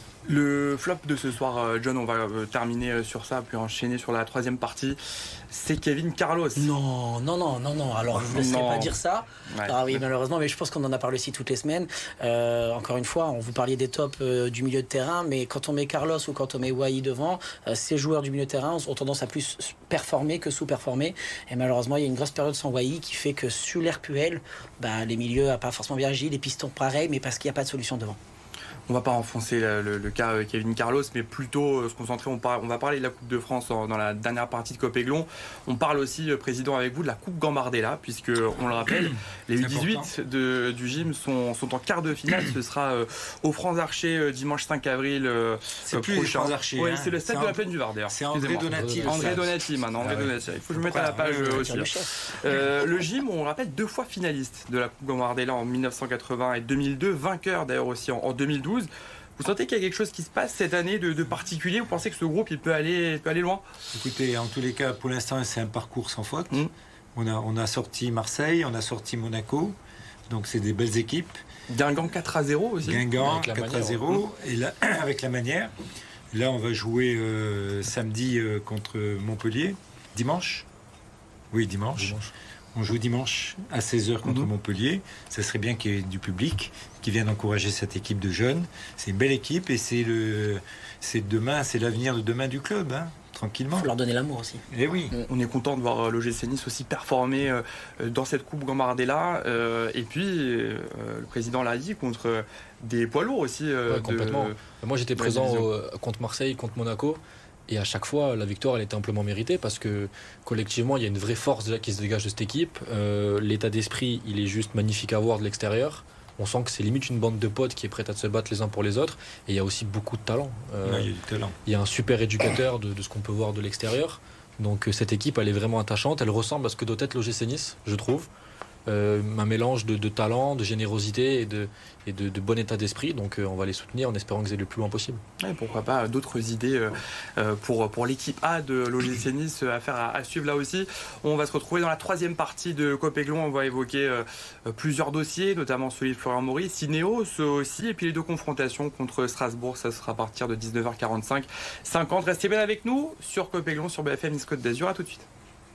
le flop de ce soir, John, on va terminer sur ça, puis enchaîner sur la troisième partie. C'est Kevin Carlos. Non, non, non, non, non. Alors, je ne vous laisserai pas dire ça. Ouais. Ah oui, malheureusement, mais je pense qu'on en a parlé aussi toutes les semaines. Euh, encore une fois, on vous parlait des tops euh, du milieu de terrain, mais quand on met Carlos ou quand on met Wai devant, euh, ces joueurs du milieu de terrain ont tendance à plus performer que sous-performer. Et malheureusement, il y a une grosse période sans Wai qui fait que sur l'R P L, bah, les milieux n'ont pas forcément bien agi, les pistons pareil, mais parce qu'il n'y a pas de solution devant. On ne va pas enfoncer le, le, le cas Kevin Carlos, mais plutôt se concentrer. On, par, on va parler de la Coupe de France en, dans la dernière partie de Copéglon. On parle aussi, Président, avec vous, de la Coupe Gambardella, puisque on le rappelle, les U dix-huit de, du gym sont, sont en quart de finale. Ce sera euh, au Franz Archer euh, dimanche cinq avril euh, c'est plus prochain. Franz Archer. Oui, hein. c'est le stade de la Plaine du Var d'ailleurs. C'est André Donati. André Donati maintenant. André ah, Donati. Il faut que je me mette à la page euh, aussi. Euh, le gym, on le rappelle, deux fois finaliste de la Coupe Gambardella en mille neuf cent quatre-vingts et deux mille deux, vainqueur d'ailleurs aussi en, en deux mille douze. Vous sentez qu'il y a quelque chose qui se passe cette année de, de particulier? Vous pensez que ce groupe il peut aller, peut aller loin? Écoutez, en tous les cas, pour l'instant, c'est un parcours sans faute. Mmh. On, a, on a sorti Marseille, on a sorti Monaco, donc c'est des belles équipes. Guingamp quatre à zéro aussi. Guingamp quatre à zéro, et là, avec la manière. Là, on va jouer euh, samedi euh, contre Montpellier. Dimanche Oui, dimanche. dimanche. On joue dimanche à seize heures contre mmh. Montpellier. Ça serait bien qu'il y ait du public qui vienne encourager cette équipe de jeunes. C'est une belle équipe et c'est, le, c'est demain, c'est l'avenir de demain du club, hein, tranquillement. Il faut leur donner l'amour aussi. Et oui. On est content de voir l'O G C Nice aussi performer euh, dans cette Coupe Gambardella. Euh, et puis, euh, le président l'a dit, contre des poids lourds aussi. Euh, ouais, complètement. De, Moi, j'étais présent au, contre Marseille, contre Monaco. Et à chaque fois, la victoire, elle était amplement méritée parce que collectivement, il y a une vraie force déjà qui se dégage de cette équipe. Euh, l'état d'esprit, il est juste magnifique à voir de l'extérieur. On sent que c'est limite une bande de potes qui est prête à se battre les uns pour les autres. Et il y a aussi beaucoup de talent. Euh, ouais, il y a du talent. Il y a un super éducateur de, de ce qu'on peut voir de l'extérieur. Donc cette équipe, elle est vraiment attachante. Elle ressemble à ce que doit être l'O G C Nice, je trouve. Euh, un mélange de, de talent, de générosité et de, et de, de bon état d'esprit. Donc euh, on va les soutenir en espérant qu'ils aient le plus loin possible. Et pourquoi pas d'autres idées euh, pour, pour l'équipe A de l'O G C Nice à faire à, à suivre là aussi. On va se retrouver dans la troisième partie de Copéglon. On va évoquer euh, plusieurs dossiers, notamment celui de Florian Maurice, Ineos aussi, et puis les deux confrontations contre Strasbourg. Ça sera à partir de dix-neuf heures quarante-cinq, cinquante. Restez bien avec nous sur Copéglon, sur B F M Nice Côte d'Azur. À tout de suite.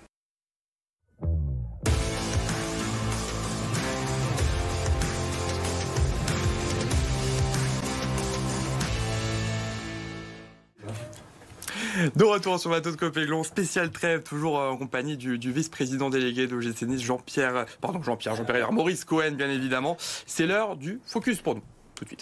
De retour sur le bateau de Copéglon, spécial trêve, toujours en compagnie du, du vice-président délégué de l'O G C Nice, Jean-Pierre, pardon, Jean-Pierre, Jean-Pierre, Maurice Cohen, bien évidemment. C'est l'heure du focus pour nous, tout de suite.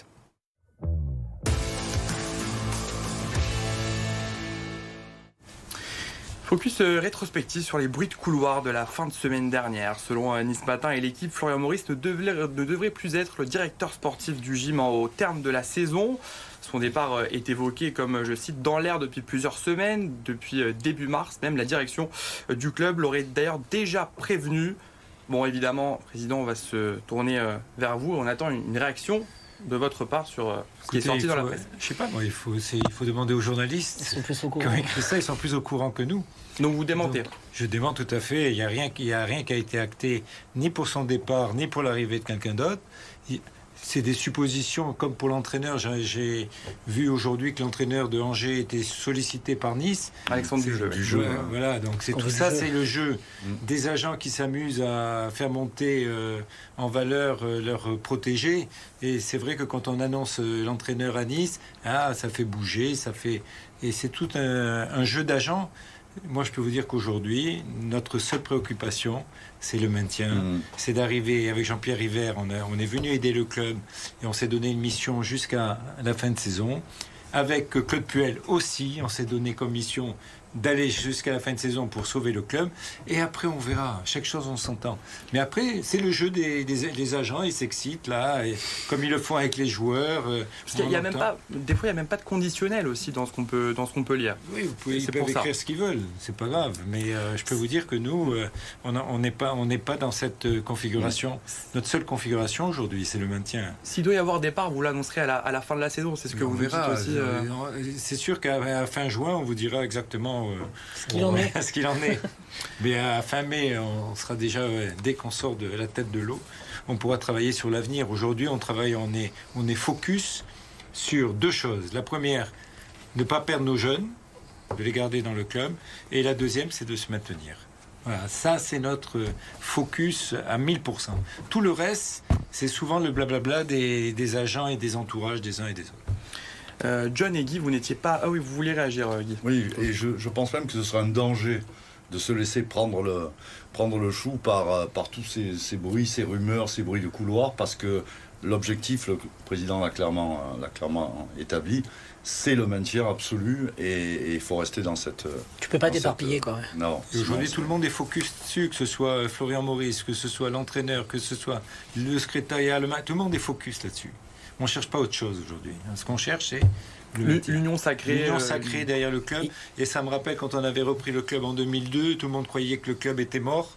Focus rétrospectif sur les bruits de couloir de la fin de semaine dernière. Selon Nice Matin et l'équipe, Florian Maurice ne devrait, ne devrait plus être le directeur sportif du gym au terme de la saison. Son départ est évoqué, comme je cite, dans l'air depuis plusieurs semaines, depuis début mars. Même la direction du club l'aurait d'ailleurs déjà prévenu. Bon, évidemment, Président, on va se tourner vers vous. On attend une réaction de votre part sur ce qui est sorti faut, dans la presse. Je sais pas, moi, il faut, c'est, il faut demander aux journalistes. Ils sont plus au courant. Comment écrit ça, ils sont plus au courant que nous. Donc vous démentez. Donc, je démente tout à fait. Il n'y a rien, il y a rien qui a été acté, ni pour son départ, ni pour l'arrivée de quelqu'un d'autre. Il, c'est des suppositions, comme pour l'entraîneur. J'ai, j'ai vu aujourd'hui que l'entraîneur de Angers était sollicité par Nice. Alexandre Dujeu. Du jeu. Ouais, voilà, donc c'est tout ça, c'est le jeu. Mmh. Des agents qui s'amusent à faire monter euh, en valeur euh, leurs protégés. Et c'est vrai que quand on annonce euh, l'entraîneur à Nice, ah, ça fait bouger, ça fait... Et c'est tout un, un jeu d'agents. moi je peux vous dire qu'aujourd'hui, notre seule préoccupation, c'est le maintien. Mmh. C'est d'arriver, avec Jean-Pierre River, on, a, on est venu aider le club et on s'est donné une mission jusqu'à la fin de saison. Avec Claude Puel aussi, on s'est donné comme mission d'aller jusqu'à la fin de saison pour sauver le club. Et après, on verra. Chaque chose, on s'entend. Mais après, c'est le jeu des, des, des agents. Ils s'excitent, là, et comme ils le font avec les joueurs. Parce qu'il y a même pas, des fois, il n'y a même pas de conditionnel aussi dans ce qu'on peut, dans ce qu'on peut lire. Oui, vous pouvez, ils peuvent écrire ce qu'ils veulent. C'est pas grave. Mais euh, je peux vous dire que nous, euh, on n'est pas, on n'est pas dans cette euh, configuration. Notre seule configuration aujourd'hui, c'est le maintien. S'il doit y avoir départ, vous l'annoncerez à la, à la fin de la saison. C'est ce que on vous verra. dites aussi. Euh... C'est sûr qu'à la fin juin, on vous dira exactement euh, ce qu'il en est. ce qu'il en est. Mais à fin mai, on sera déjà, ouais, dès qu'on sort de la tête de l'eau, on pourra travailler sur l'avenir. Aujourd'hui, on travaille, on est, on est focus sur deux choses. La première, ne pas perdre nos jeunes, de les garder dans le club. Et la deuxième, c'est de se maintenir. Voilà, ça, c'est notre focus à mille pour cent. Tout le reste, c'est souvent le blablabla des, des agents et des entourages des uns et des autres. Euh, John et Guy, vous n'étiez pas... Ah oui, vous voulez réagir, Guy. Oui, et je, je pense même que ce sera un danger de se laisser prendre le, prendre le chou par, par tous ces, ces bruits, ces rumeurs, ces bruits de couloir, parce que l'objectif, le président l'a clairement, l'a clairement établi, c'est le maintien absolu, et il faut rester dans cette... Tu peux pas t'éparpiller, quoi. Non. Aujourd'hui, tout le monde est focus dessus, que ce soit Florian Maurice, que ce soit l'entraîneur, que ce soit le secrétariat, le... tout le monde est focus là-dessus. On ne cherche pas autre chose aujourd'hui. Ce qu'on cherche, c'est l'union sacrée. L'union sacrée derrière le club. Et ça me rappelle quand on avait repris le club en deux mille deux, tout le monde croyait que le club était mort.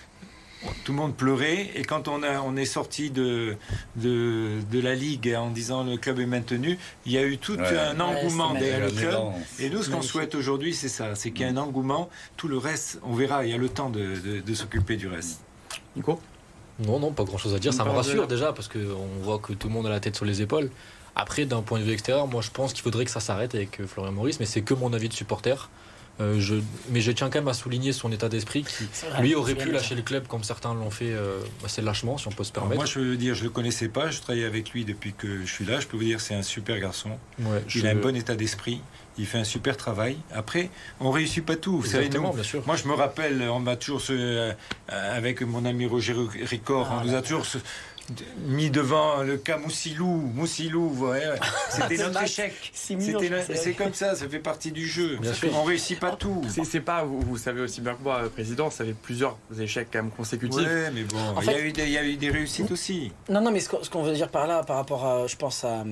Tout le monde pleurait. Et quand on, a, on est sorti de, de, de la Ligue en disant le club est maintenu, il y a eu tout ouais. un engouement ouais, derrière le club. Et nous, ce qu'on souhaite aujourd'hui, c'est ça. C'est qu'il y a un engouement. Tout le reste, on verra. Il y a le temps de, de, de s'occuper du reste. Nico ? Non, non, pas grand chose à dire. Ça me rassure déjà parce qu'on voit que tout le monde a la tête sur les épaules. Après, d'un point de vue extérieur, moi je pense qu'il faudrait que ça s'arrête avec Florian Maurice, mais c'est que mon avis de supporter. Euh, je... Mais je tiens quand même à souligner son état d'esprit qui, vrai, lui, aurait pu lâcher le club comme certains l'ont fait euh, assez lâchement, si on peut se permettre. Alors moi, je veux dire, je ne le connaissais pas, je travaillais avec lui depuis que je suis là. Je peux vous dire, c'est un super garçon. Ouais, il je... a un bon état d'esprit. Il fait un super travail. Après, on ne réussit pas tout. Vous savez, nous, bien sûr. Moi, je me rappelle, on m'a toujours, ce, euh, avec mon ami Roger Ricord, ah, on nous a toujours ce, mis devant le cas Moussilou. Moussilou, vous voyez, c'était notre échec. C'était la, c'est comme ça, ça fait partie du jeu. On ne réussit pas tout. C'est, c'est pas, vous, vous savez aussi bien que moi, Président, ça fait plusieurs échecs quand même consécutifs. Oui, mais bon, il y, y, y a eu des réussites aussi. Non, non, mais ce, ce qu'on veut dire par là, par rapport à, je pense, à,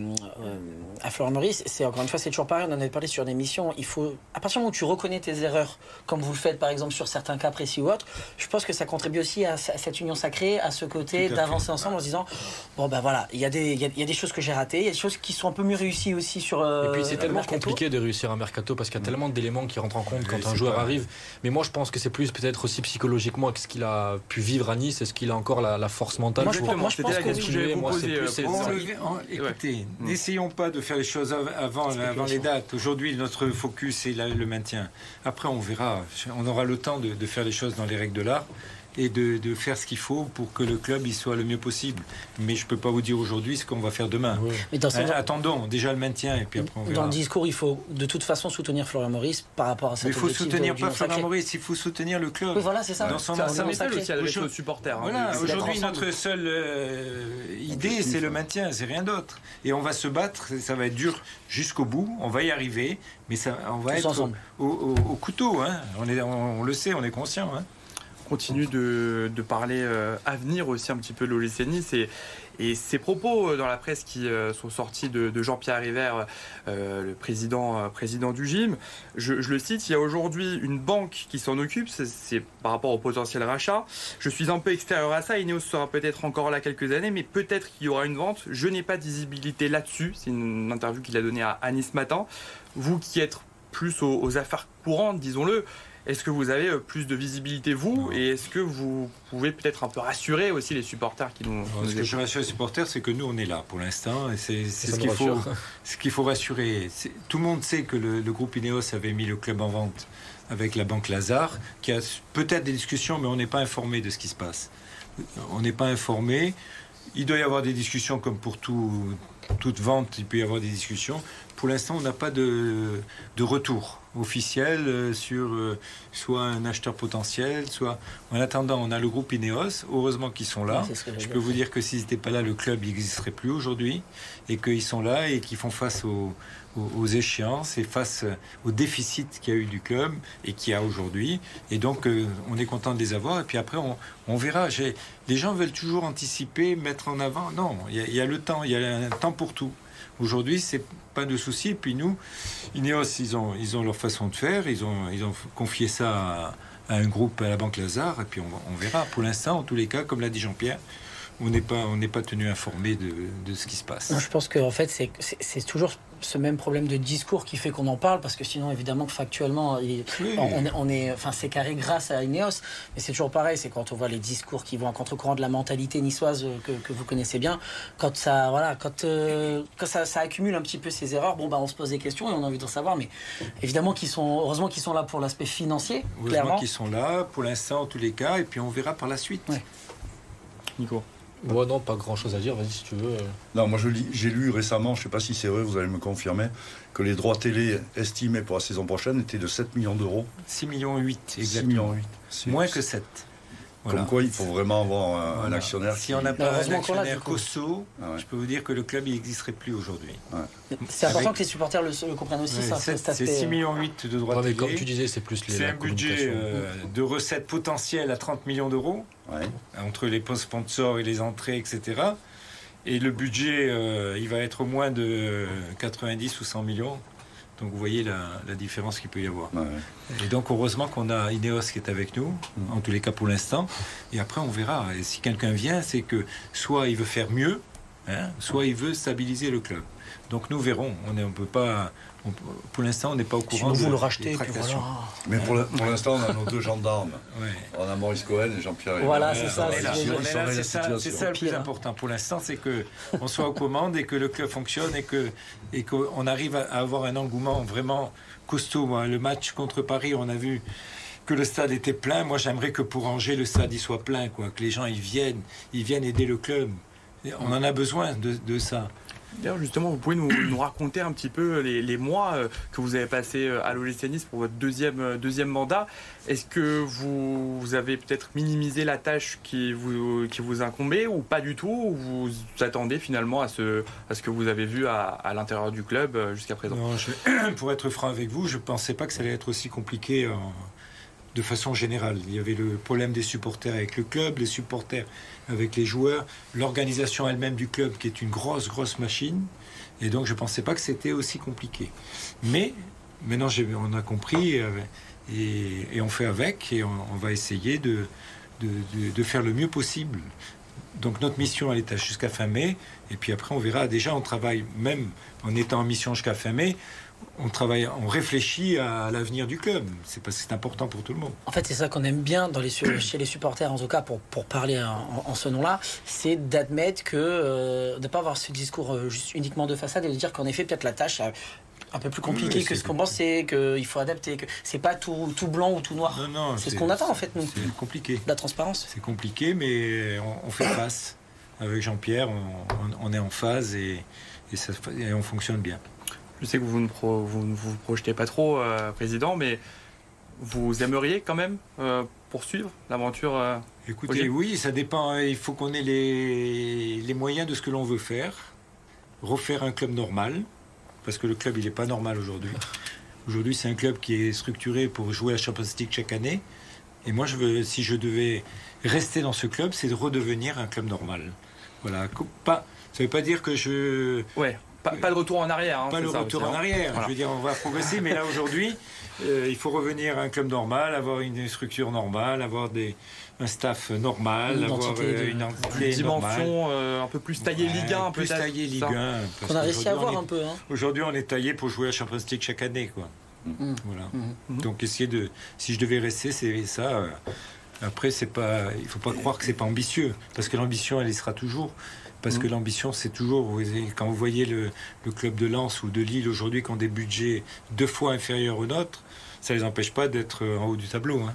à Florian Maurice, c'est encore une fois, c'est toujours pareil, on en avait parlé sur l'émission, il faut, à partir du moment où tu reconnais tes erreurs, comme vous le faites par exemple sur certains cas précis ou autres, je pense que ça contribue aussi à, à cette union sacrée, à ce côté d'avancer fait. ensemble en se disant, bon ben voilà, il y, y, y a des choses que j'ai ratées, il y a des choses qui sont un peu mieux réussies aussi sur euh, et puis c'est tellement mercato. compliqué de réussir un mercato parce qu'il y a tellement d'éléments qui rentrent en compte quand un joueur pas... arrive. Mais moi je pense que c'est plus peut-être aussi psychologiquement ce qu'il a pu vivre à Nice, est-ce qu'il a encore la, la force mentale moi, pour, je, moi, je pense pour continuer. Moi, c'est plus, c'est, on, on, écoutez, ouais. n'essayons pas de faire les choses avant, avant les dates. Aujourd'hui, notre focus c'est la, le maintien. Après, on verra. On aura le temps de, de faire les choses dans les règles de l'art et de, de faire ce qu'il faut pour que le club il soit le mieux possible. Mais je ne peux pas vous dire aujourd'hui ce qu'on va faire demain. Oui. Mais dans euh, attendons déjà le maintien et puis après on verra. Dans le discours, il faut de toute façon soutenir Florian Maurice par rapport à cette. Mais il faut soutenir pas Florian Maurice, il faut soutenir le club. Oui, voilà, c'est ça. Dans son ça, ça m'appelle aussi à la aux supporters. Voilà, hein, aujourd'hui notre seule euh, idée c'est le maintien, c'est rien d'autre. Et on va se battre, ça va être dur jusqu'au bout, on va y arriver, mais ça, on va Tous être au, au, au couteau. Hein. On, est, on, on le sait, on est conscient. Hein. Continue de, de parler euh, avenir aussi un petit peu de l'O L C Nice et, et ces propos dans la presse qui euh, sont sortis de, de Jean-Pierre River, euh, le président, euh, président du gym. Je, je le cite, il y a aujourd'hui une banque qui s'en occupe, c'est, c'est par rapport au potentiel rachat. Je suis un peu extérieur à ça, Ineos sera peut-être encore là quelques années, mais peut-être qu'il y aura une vente. Je n'ai pas de visibilité là-dessus, c'est une interview qu'il a donnée à, à Nice Matin. Vous qui êtes plus aux, aux affaires courantes, disons-le, est-ce que vous avez plus de visibilité, vous, et est-ce que vous pouvez peut-être un peu rassurer aussi les supporters qui nous... Ce que je rassure les supporters, c'est que nous, on est là pour l'instant, et c'est, c'est ce, qu'il faut, ce qu'il faut rassurer. C'est, tout le monde sait que le, le groupe Ineos avait mis le club en vente avec la banque Lazare, qui a peut-être des discussions, mais on n'est pas informé de ce qui se passe. On n'est pas informé. Il doit y avoir des discussions comme pour tout, toute vente, il peut y avoir des discussions. Pour l'instant, on n'a pas de, de retour. officiel euh, sur euh, soit un acheteur potentiel, soit... En attendant, on a le groupe Ineos, heureusement qu'ils sont là. Ouais, ce je peux vous dire que s'ils n'étaient pas là, le club n'existerait plus aujourd'hui, et qu'ils sont là et qu'ils font face aux, aux, aux échéances et face au déficit qu'il y a eu du club et qu'il y a aujourd'hui. Et donc, euh, on est content de les avoir, et puis après, on, on verra. J'ai... Les gens veulent toujours anticiper, mettre en avant. Non, il y, y a le temps, il y a un temps pour tout. Aujourd'hui, c'est pas de souci. Et puis nous, Ineos, ils ont, ils ont leur façon de faire. Ils ont, ils ont confié ça à, à un groupe, à la Banque Lazare. Et puis on, on verra. Pour l'instant, en tous les cas, comme l'a dit Jean-Pierre, on n'est pas, on n'est pas tenu informé de, de ce qui se passe. Non, je pense que en fait, c'est, c'est, c'est toujours ce même problème de discours qui fait qu'on en parle, parce que sinon, évidemment, que factuellement, il, Oui. on, on est, enfin, c'est carré grâce à Ineos, mais c'est toujours pareil. C'est quand on voit les discours qui vont à contre-courant de la mentalité niçoise que, que vous connaissez bien, quand ça, voilà, quand, euh, quand ça, ça accumule un petit peu ces erreurs, bon, bah, on se pose des questions et on a envie de savoir. Mais évidemment, qu'ils sont, heureusement qu'ils sont là pour l'aspect financier, Heureusement clairement. qu'ils sont là, pour l'instant, en tous les cas, et puis on verra par la suite. Ouais. Nico. Moi, non, pas grand-chose à dire. Vas-y, si tu veux. Non, moi je lis- j'ai lu récemment, je ne sais pas si c'est vrai, vous allez me confirmer, que les droits télé estimés pour la saison prochaine étaient de sept millions d'euros. six virgule huit millions, six exactement. millions huit. C'est- Moins que sept. Comme Voilà. quoi, il faut vraiment avoir un, un Voilà. actionnaire. Si qui- on n'a pas un Heureusement qu'on l'a, actionnaire du coup. costaud, Ah ouais. je peux vous dire que le club n'existerait plus aujourd'hui. C'est important Avec- que les supporters le, le comprennent aussi, Ouais, ça, c'est cet aspect. c'est six virgule huit millions de droits Ouais, mais télé. comme tu disais, c'est plus les, C'est la un budget communication. euh, de recettes potentielles à trente millions d'euros, Ouais. entre les sponsors et les entrées, et cetera. Et le budget, euh, il va être au moins de quatre-vingt-dix ou cent millions. Donc vous voyez la, la différence qu'il peut y avoir. Ouais. Et donc heureusement qu'on a Ineos qui est avec nous, en tous les cas pour l'instant. Et après on verra. Et si quelqu'un vient, c'est que soit il veut faire mieux, hein, soit il veut stabiliser le club. Donc nous verrons. On ne peut pas. On, pour l'instant, on n'est pas au courant. Sinon, vous de- le des rachetez, puis tractations. voilà. Mais pour le- pour l'instant, on a nos deux gendarmes. Ouais. On a Maurice Cohen et Jean-Pierre. Voilà, Hébert. c'est ça, On Ils est là, c'est- surveillent on est là, la c'est ça, c'est situation. ça le plus Pire, hein. important pour l'instant, c'est que on soit aux commandes et que le club fonctionne et que et qu'on arrive à avoir un engouement vraiment costaud. Moi, le match contre Paris, on a vu que le stade était plein. Moi, j'aimerais que pour Angers, le stade il soit plein, quoi, que les gens ils viennent, ils viennent aider le club. Et on en a besoin de, de ça. D'ailleurs, justement, vous pouvez nous, nous raconter un petit peu les, les mois euh, que vous avez passés euh, à l'O G C Nice pour votre deuxième, euh, deuxième mandat. Est-ce que vous, vous avez peut-être minimisé la tâche qui vous, qui vous incombait ou pas du tout, ou vous vous attendez finalement à ce, à ce que vous avez vu à, à l'intérieur du club euh, jusqu'à présent? Non, je- pour être franc avec vous, je ne pensais pas que ça allait être aussi compliqué en- de façon générale. Il y avait le problème des supporters avec le club, les supporters avec les joueurs, l'organisation elle-même du club qui est une grosse, grosse machine. Et donc je ne pensais pas que c'était aussi compliqué. Mais maintenant, j'ai- on a compris euh, et, et on fait avec et on, on va essayer de, de, de- de faire le mieux possible. Donc notre mission, elle est à- jusqu'à fin mai. Et puis après, on verra. Déjà, on travaille, même en étant en mission jusqu'à fin mai, on travaille, on réfléchit à l'avenir du club. C'est parce que c'est important pour tout le monde. En fait, c'est ça qu'on aime bien dans les, su- chez les supporters, en tout cas, pour, pour parler en, en ce nom-là, c'est d'admettre que, euh, de ne pas avoir ce discours euh, juste uniquement de façade et de dire qu'en effet, peut-être la tâche est un peu plus compliquée Oui, que c'est- ce qu'on pensait, qu'il faut adapter, que c'est pas tout, tout blanc ou tout noir. Non, non, C'est ce qu'on attend, en fait, nous. C'est compliqué. La transparence. C'est compliqué, mais on, on fait face. Avec Jean-Pierre, on, on- on est en phase et, et, ça, et on fonctionne bien. Je sais que vous ne pro- vous, ne vous projetez pas trop, euh, Président, mais vous aimeriez quand même euh, poursuivre l'aventure euh, Écoutez, Ok. oui, ça dépend. Il faut qu'on ait les, les moyens de ce que l'on veut faire. Refaire un club normal, parce que le club, il n'est pas normal aujourd'hui. Aujourd'hui, c'est un club qui est structuré pour jouer à Champions League chaque année. Et moi, je veux, si je devais rester dans ce club, c'est de redevenir un club normal. Voilà. Co- Pas, ça ne veut pas dire que je... Ouais, pas, pas de retour en arrière. hein, Pas c'est le ça retour aussi, en hein. arrière. Voilà. Je veux dire, on va progresser, mais là aujourd'hui, euh, il faut revenir à un club normal, avoir une structure normale, avoir des, un staff normal, Une avoir identité euh, de- une Une identité normale. dimension euh, un peu plus taillée Ouais, Ligue un, plus peut-être. taillé Ligue ça. un. parce Qu'on a réussi à qu'aujourd'hui, avoir on un peu. Hein. est- Aujourd'hui, on est taillé pour jouer à Champions League chaque année, quoi. Mm. Voilà. Mhm. Donc, essayer de, si je devais rester, c'est ça. euh, Après, c'est pas, il faut pas croire que c'est pas ambitieux, parce que l'ambition, elle y sera toujours. Parce que l'ambition, c'est toujours, vous voyez, quand vous voyez le, le club de Lens ou de Lille aujourd'hui qui ont des budgets deux fois inférieurs aux nôtres, ça les empêche pas d'être en haut du tableau. Hein.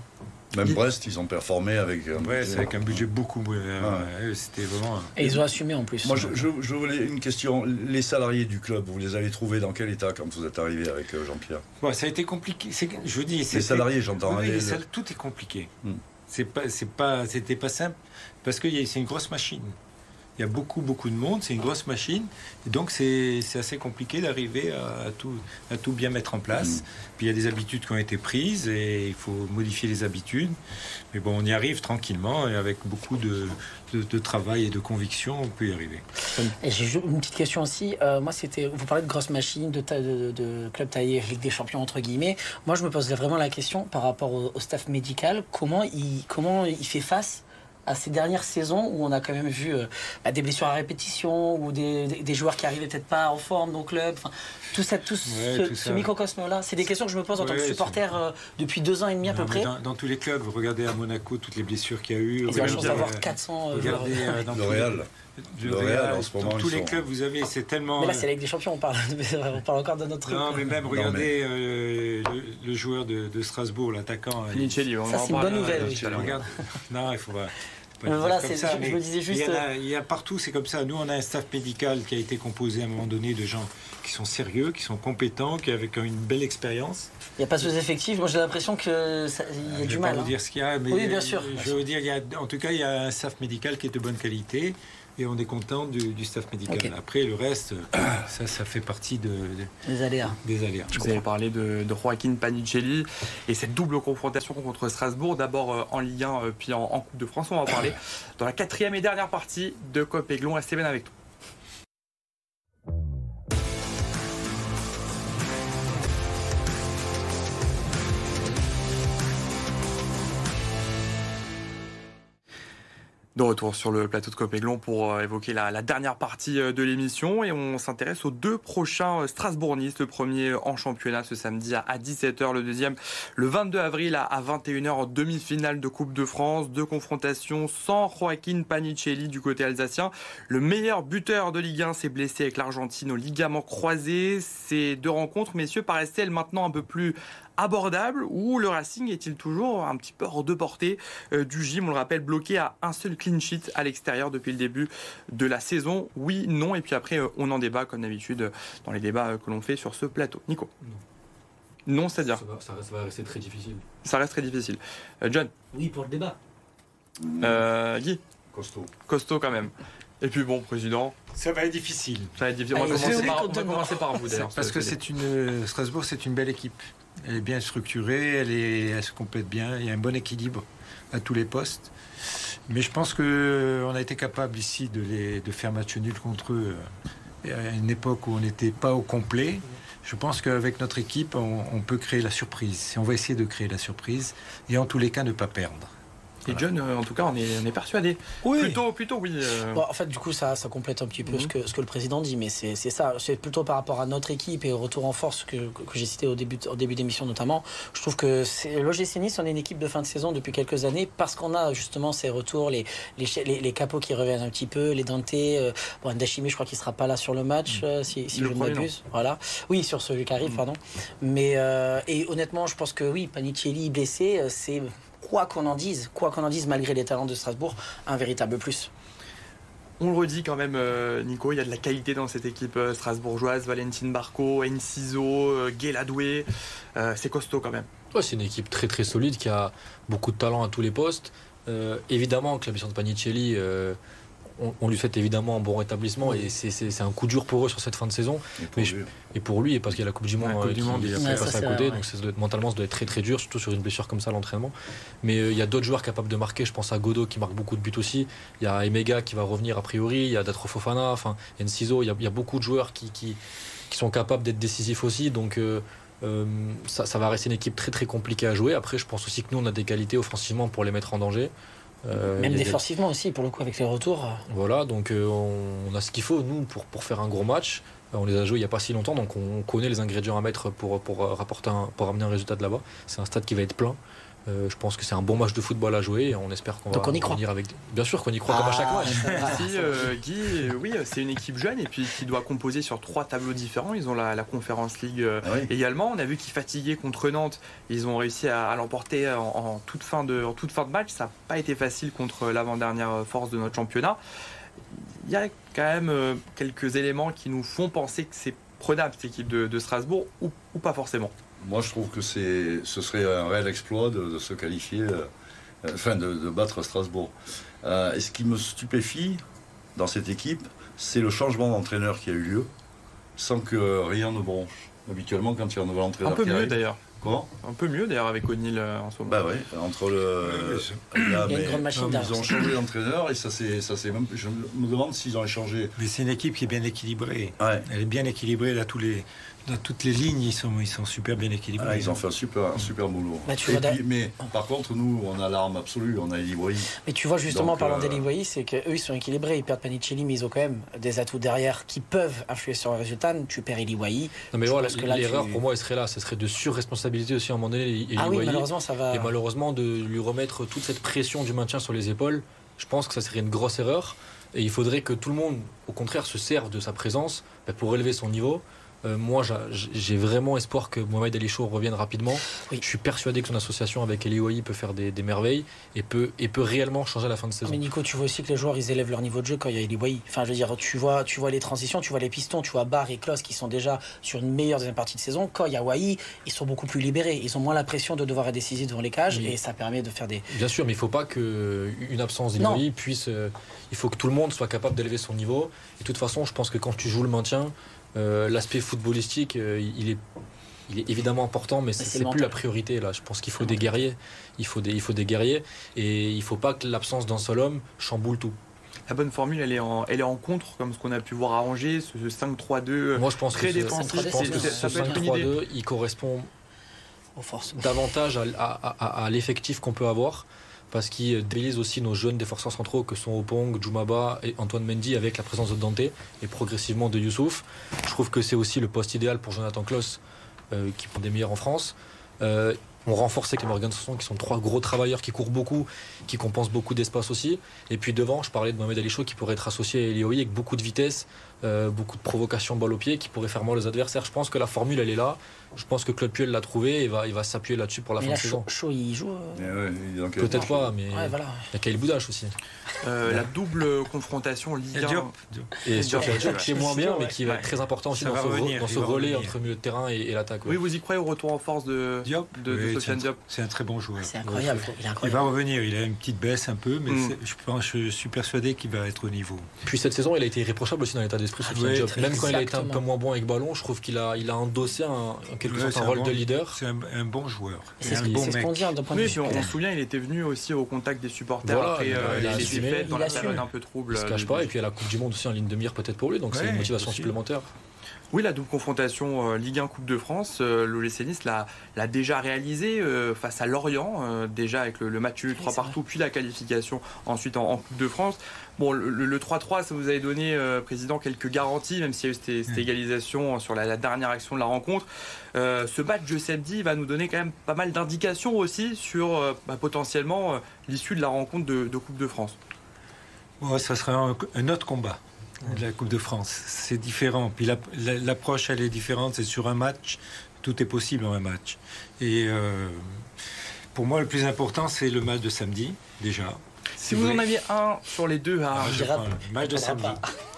Même Brest, ils ont performé avec un Ouais, budget. c'est avec un budget beaucoup. Euh, Ouais. ouais, c'était vraiment. Et ils ont assumé en plus. Moi, je, je, je voulais une question. Les salariés du club, vous les avez trouvés dans quel état quand vous êtes arrivé avec euh, Jean-Pierre? Ouais, ça a été compliqué. C'est, je vous dis, Les c'était- salariés, j'entends. Oui, les- les sal- tout est compliqué. Hmm. C'est pas, c'est pas, c'était pas simple parce que y a- c'est une grosse machine. Il y a beaucoup, beaucoup de monde. C'est une grosse machine, et donc c'est, c'est assez compliqué d'arriver à, à tout, à tout bien mettre en place. Mm. Puis il y a des habitudes qui ont été prises et il faut modifier les habitudes. Mais bon, on y arrive tranquillement et avec beaucoup de, de, de travail et de conviction, on peut y arriver. Et j'ai juste une petite question aussi. Euh, moi, c'était, vous parlez de grosses machines, de, ta- de, de club taillé, Ligue des Champions entre guillemets. Moi, je me pose vraiment la question par rapport au, au staff médical. Comment il, comment il fait face à ces dernières saisons où on a quand même vu euh, bah, des blessures à répétition ou des, des, des joueurs qui arrivaient peut-être pas en forme dans le club. Enfin, tout, ça, tout Ouais, ce, tout ce ça. microcosme-là, c'est des questions que je me pose en tant que Ouais, supporter euh, depuis deux ans et demi à Non, peu mais près. Dans, dans tous les clubs, vous regardez à Monaco toutes les blessures qu'il y a eu. Ils ont la chance regardez, d'avoir euh, quatre cents euh, joueurs. regardez, euh, dans Le tous Real. les- Le Real, en ce moment, dans tous ils les sont- clubs, vous avez, c'est tellement. Mais là, c'est la Ligue des Champions, on parle, on parle encore de notre truc. Non, mais même, Non, regardez euh, le, le joueur de, de Strasbourg, l'attaquant. il- Finicelli, on Ça, en c'est une parle, bonne nouvelle, euh, oui. tout à l'heure. Regarde. Non, il faut pas. pas Mais dire voilà, comme c'est- ça, je- je mais me disais juste, Il y, en a, il y a partout, c'est comme ça. Nous, on a un staff médical qui a été composé à un moment donné de gens qui sont sérieux, qui sont compétents, qui avec une belle expérience. Il n'y a pas sous effectif. Moi, j'ai l'impression qu'il y a Je du vais mal. pas vous hein. dire ce qu'il y a, mais Oui, bien sûr. je veux dire, il y a, en tout cas, il y a un staff médical qui est de bonne qualité. Et on est content du, du staff médical. Ok. Après, le reste, ça, ça fait partie de, de- Les aléas. des aléas. Vous avez parlé de, de Joaquin Panicelli et cette double confrontation contre Strasbourg, d'abord euh, en Ligue un, euh, puis en, en Coupe de France. On va en parler dans la quatrième et dernière partie de Coop Aiglon. Restez bien avec nous. De retour sur le plateau de Coop Aiglon pour euh, évoquer la, la dernière partie euh, de l'émission et on s'intéresse aux deux prochains euh, Strasbourg-Nice. Le premier en championnat ce samedi à, à dix-sept heures, le deuxième le vingt-deux avril à, à vingt et une heures en demi-finale de Coupe de France. Deux confrontations sans Joaquin Panicelli du côté alsacien. Le meilleur buteur de Ligue un s'est blessé avec l'Argentine au ligament croisé. Ces deux rencontres, messieurs, paraissent-elles maintenant un peu plus abordable ou le Racing est-il toujours un petit peu hors de portée euh, du gym? On le rappelle, bloqué à un seul clean sheet à l'extérieur depuis le début de la saison. Oui, non, et puis après euh, on en débat comme d'habitude euh, dans les débats euh, que l'on fait sur ce plateau. Nico? Non, non c'est-à-dire Ça va, ça, ça va rester très difficile. ça reste très difficile. Euh, John? Oui, pour le débat. euh, Guy? Costaud. Costaud quand même. Et puis bon, président, Ça va être difficile. ça va être difficile. On va Allez, commencer c'est par, on va contenant. commencer par vous d'ailleurs. Parce que c'est une euh, Strasbourg, c'est une belle équipe. Elle est bien structurée, elle, est, elle se complète bien. Il y a un bon équilibre à tous les postes. Mais je pense que on a été capable ici de, les, de faire match nul contre eux euh, à une époque où on n'était pas au complet. Je pense qu'avec notre équipe, on, on peut créer la surprise. On va essayer de créer la surprise et en tous les cas ne pas perdre. Et John, euh, en tout cas, on est, on est persuadé. Oui. Plutôt, plutôt oui. euh, Bon, en fait, du coup, ça, ça complète un petit peu Mhm. ce, que, ce que le président dit, mais c'est c'est ça. C'est plutôt par rapport à notre équipe et au retour en force que, que, que j'ai cité au début, au début d'émission notamment. Je trouve que l'O G C Nice, on est une équipe de fin de saison depuis quelques années parce qu'on a justement ces retours, les, les, les, les capots qui reviennent un petit peu, les Dante. Euh, bon, Ndachimé, je crois qu'il sera pas là sur le match, euh, si, si Le je ne premier, m'abuse. Voilà. Oui, sur celui qui arrive, Mhm. pardon. Mais euh, et honnêtement, je pense que oui, Panicelli blessé, euh, c'est quoi qu'on en dise, quoi qu'on en dise, malgré les talents de Strasbourg, un véritable plus. On le redit quand même, euh, Nico, il y a de la qualité dans cette équipe euh, strasbourgeoise. Valentine Barco, Enciso, euh, Guéladoué, euh, c'est costaud quand même. Ouais, c'est une équipe très très solide qui a beaucoup de talent à tous les postes. Euh, évidemment que la mission de Panicelli, euh, on, on lui souhaite évidemment un bon rétablissement et c'est- c'est c'est un coup dur pour eux sur cette fin de saison. Et pour Mais je- lui. Et pour lui, et parce qu'il y a la Coupe du Monde, La Coupe euh, du qui, Monde, il a qui Ouais, passe ça, à c'est côté, vrai, donc ouais. ça doit être- mentalement ça doit être très très dur, surtout sur une blessure comme ça à l'entraînement. Mais euh, il y a d'autres joueurs capables de marquer, je pense à Godot qui marque beaucoup de buts aussi, il y a Emega qui va revenir a priori, il y a Datro Fofana, enfin Enciso, il y a, il y a beaucoup de joueurs qui, qui, qui sont capables d'être décisifs aussi, donc euh, euh, ça, ça va rester une équipe très très compliquée à jouer. Après, je pense aussi que nous on a des qualités offensivement pour les mettre en danger. Euh, Même il y a des- défensivement aussi, pour le coup, avec les retours. Voilà, donc euh, on, on a ce qu'il faut, nous, pour, pour faire un gros match. Euh, On les a joués il n'y a pas si longtemps, donc on connaît les ingrédients à mettre pour, pour, rapporter un, pour ramener un résultat de là-bas. C'est un stade qui va être plein. Euh, je pense que c'est un bon match de football à jouer et on espère qu'on va Donc on y croit. revenir avec. Bien sûr qu'on y croit ah, comme à chaque match. Si, euh, Guy, euh, oui, c'est une équipe jeune et puis qui doit composer sur trois tableaux différents. Ils ont la, la Conference League euh, ah oui. également. On a vu qu'ils fatiguaient contre Nantes. Ils ont réussi à, à l'emporter en, en, toute fin de, en toute fin de match. Ça n'a pas été facile contre l'avant-dernière force de notre championnat. Il y a quand même euh, quelques éléments qui nous font penser que c'est prenable cette équipe de, de Strasbourg ou, ou pas forcément. Moi, je trouve que c'est, ce serait un réel exploit de, de se qualifier, euh, enfin de, de battre Strasbourg. Euh, et ce qui me stupéfie dans cette équipe, c'est le changement d'entraîneur qui a eu lieu sans que rien ne bronche. Habituellement, quand il y a un nouvel entraîneur un peu qui mieux arrive, d'ailleurs. Comment ? Un peu mieux d'ailleurs avec O'Neill euh, en ce moment. Bah oui, entre le. Il y a une grande machine Ils ont changé d'entraîneur et ça c'est, ça c'est même. Je me demande s'ils ont échangé. Mais c'est une équipe qui est bien équilibrée. Ouais. Elle est bien équilibrée là, tous les. Dans toutes les lignes, ils sont, ils sont super bien équilibrés. Ah, ils ont fait un super, un super boulot. Bah, tu et vois, puis, mais par contre, nous, on a l'arme absolue, on a Eli Wahi. Mais tu vois, justement, Donc, en parlant euh... d'Eli Wahi, c'est qu'eux, ils sont équilibrés. Ils perdent Panicelli, mais ils ont quand même des atouts derrière qui peuvent influer sur le résultat. Tu perds Eli Wahi. Non, mais voilà, là, l'erreur tu... pour moi, elle serait là. Ce serait de surresponsabiliser aussi à un moment donné Eli Ah oui, Wahi. malheureusement, ça va. Et malheureusement, de lui remettre toute cette pression du maintien sur les épaules, je pense que ça serait une grosse erreur. Et il faudrait que tout le monde, au contraire, se serve de sa présence pour élever son niveau. Euh, moi, j'ai vraiment espoir que Mohamed Ali Chaud revienne rapidement. Oui. Je suis persuadé que son association avec Eli Wahi peut faire des, des merveilles et peut, et peut réellement changer à la fin de saison. Mais Nico, tu vois aussi que les joueurs ils élèvent leur niveau de jeu quand il y a Eli Wahi. Enfin, je veux dire, tu vois, tu vois les transitions, tu vois les pistons, tu vois Barr et Klose qui sont déjà sur une meilleure deuxième partie de saison. Quand il y a Wahi, ils sont beaucoup plus libérés. Ils ont moins la pression de devoir être décisifs devant les cages oui. et ça permet de faire des. Bien sûr, mais il ne faut pas qu'une absence d'Eli Wahi puisse. Euh, il faut que tout le monde soit capable d'élever son niveau. Et de toute façon, je pense que quand tu joues le maintien, Euh, l'aspect footballistique, euh, il, est, il est évidemment important, mais, mais c'est, c'est plus la priorité là. Je pense qu'il faut c'est des mental. guerriers, il faut des, il faut des guerriers, et il faut pas que l'absence d'un seul homme chamboule tout. La bonne formule, elle est en, elle est en contre, comme ce qu'on a pu voir à Angers, ce, ce cinq trois deux. Moi, je pense très que défensif. Je pense que ce cinq trois deux, il correspond aux forces davantage à, à, à, à l'effectif qu'on peut avoir. Parce qu'il délise aussi nos jeunes défenseurs centraux que sont Opong, Djoumaba et Antoine Mendy avec la présence de Dante et progressivement de Youssouf. Je trouve que c'est aussi le poste idéal pour Jonathan Klaus euh, qui prend des meilleurs en France. Euh, on renforce avec les Morgan Sanson qui sont trois gros travailleurs qui courent beaucoup, qui compensent beaucoup d'espace aussi. Et puis devant, je parlais de Mohamed Ali Chaud qui pourrait être associé à Eli Wahi avec beaucoup de vitesse, euh, beaucoup de provocation balle au pied qui pourrait faire mal aux adversaires. Je pense que la formule elle est là. Je pense que Claude Puel l'a trouvé et va, il va s'appuyer là-dessus pour la mais fin là, de saison. Chaud, il joue. Euh... Ouais, peut-être pas, mais ouais, voilà. il y a Khalil Boudache aussi. Euh, la double confrontation Ligue un. Diop. Et Diop, Diop qui est moins bien, mais qui va être très important aussi dans ce, revenir, dans ce relais revenir. Entre milieu de terrain et, et l'attaque. Ouais. Oui, vous y croyez au retour en force de Diop, de, oui, de Sofiane Diop. C'est un très bon joueur. C'est incroyable. Ouais, il, est incroyable. il va revenir. Il a une petite baisse un peu, mais mm. je pense, je suis persuadé qu'il va être au niveau. Puis cette saison, il a été irréprochable aussi dans l'état d'esprit. Ah, Sofiane Diop. Même quand il a été un peu moins bon avec ballon, je trouve qu'il a, il a endossé un, en quelque sorte un rôle de leader. C'est un, un bon joueur. C'est un ce, bon c'est ce qu'on dit d'un point de vue. On se souvient, il était venu aussi au contact des supporters voilà, après euh, les assumé, défaites dans la période un peu trouble. Il se cache pas, et puis il y a la Coupe du Monde aussi en ligne de mire peut-être pour lui, donc ouais, c'est une motivation aussi. Supplémentaire. Oui, la double confrontation euh, Ligue un Coupe de France, euh, l'O G C Nice l'a, l'a déjà réalisée euh, face à Lorient, euh, déjà avec le, le match nul trois partout, puis la qualification ensuite en, en Coupe de France. Bon, le, le trois trois, ça vous avait donné, euh, Président, quelques garanties, même s'il y a eu cette, cette égalisation sur la, la dernière action de la rencontre. Euh, ce match de samedi va nous donner quand même pas mal d'indications aussi sur euh, bah, potentiellement euh, l'issue de la rencontre de, de Coupe de France. Ouais, ça sera un, un autre combat. La Coupe de France, c'est différent. Puis la, la, l'approche, elle est différente. C'est sur un match, tout est possible en un match. Et euh, pour moi, le plus important, c'est le match de samedi, déjà. Si vous en aviez un sur les deux, à... ah, je prends le match de samedi.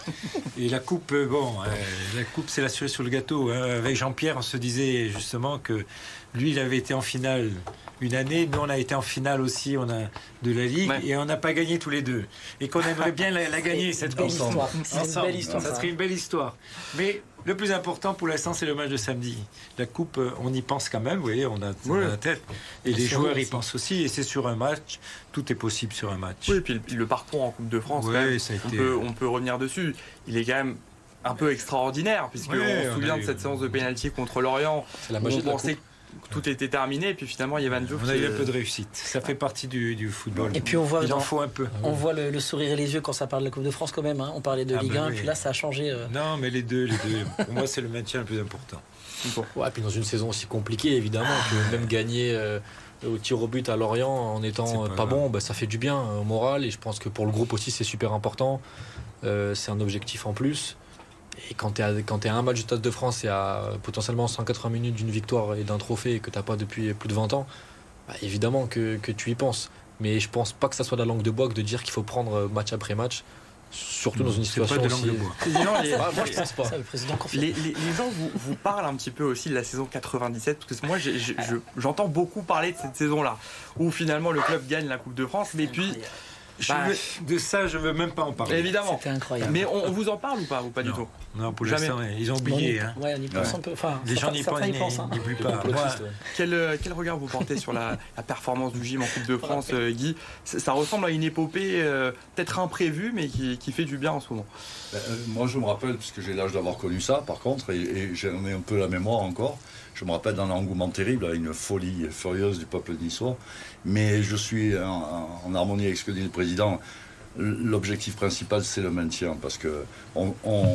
Et la coupe, bon, euh, la coupe, c'est la cerise sur le gâteau. Hein. Avec Jean-Pierre, on se disait justement que lui, il avait été en finale une année. Nous, on a été en finale aussi, on a de la Ligue, ouais. Et on n'a pas gagné tous les deux. Et qu'on aimerait bien la, la gagner cette coupe. C'est une belle histoire. Ça serait une belle histoire. Mais le plus important pour l'instant, c'est le match de samedi. La coupe, on y pense quand même. Vous voyez, on a, on a la tête. Et les joueurs y pensent aussi. Et c'est sur un match. Tout est possible sur un match. Oui, et puis le, le parcours en Coupe de France, ouais, quand même, ça a on, été... peut, on peut revenir dessus. Il est quand même un peu extraordinaire, puisqu'on ouais, se souvient de cette eu... séance de pénalty contre Lorient. C'est la magie on pensait que tout était terminé, et puis finalement, Yvan Diouf. On a eu un peu de réussite. Ça fait partie du, du football. Et puis on voit, il en dans, faut un peu. On voit le, le sourire et les yeux quand ça parle de la Coupe de France quand même. Hein. On parlait de ah Ligue ben un, oui. Et puis là, ça a changé. Euh... Non, mais les deux, les deux. Pour moi, c'est le maintien le plus important. Ouais, puis dans une saison aussi compliquée, évidemment, que même gagner euh, au tir au but à Lorient en étant pas, pas bon, bah, ça fait du bien au moral. Et je pense que pour le groupe aussi, c'est super important. Euh, c'est un objectif en plus. Et quand tu es à un match du Stade de France et à potentiellement cent quatre-vingts minutes d'une victoire et d'un trophée que tu n'as pas depuis plus de vingt ans, bah, évidemment que, que tu y penses. Mais je pense pas que ça soit la langue de bois de dire qu'il faut prendre match après match, surtout dans une situation pas de aussi. langue de bois. Président, les, bah, moi je pense pas. Ça, le président confirme. les, les, les gens vous, vous parlent un petit peu aussi de la saison quatre-vingt-dix-sept, parce que moi j'ai- j'ai- je- j'entends beaucoup parler de cette saison-là, où finalement le club gagne la Coupe de France, mais puis Je Bah, veux- de ça, je veux même pas en parler. évidemment. C'était incroyable. Mais on, on vous en parle ou pas, ou pas du Non. tout? Non, pour Jamais. l'instant, ils ont oublié. Bon, hein. Ouais, on y pense Ouais. un peu. Enfin, Les gens n'y certains pensent, y pensent. hein. n'y plus Le pas. complotiste, Moi, ouais. Quel, euh, quel regard vous portez sur la, la performance du gym en Coupe de France, euh, Guy? ça, ça ressemble à une épopée euh, peut-être imprévue, mais qui, qui fait du bien en ce moment. Ben, euh, moi, je me rappelle, puisque j'ai l'âge d'avoir connu ça, par contre, et, et j'en ai un peu la mémoire encore, je me rappelle d'un engouement terrible, à une folie furieuse du peuple niçois. Mais je suis en, en harmonie avec ce que dit le président. L'objectif principal, c'est le maintien, parce que on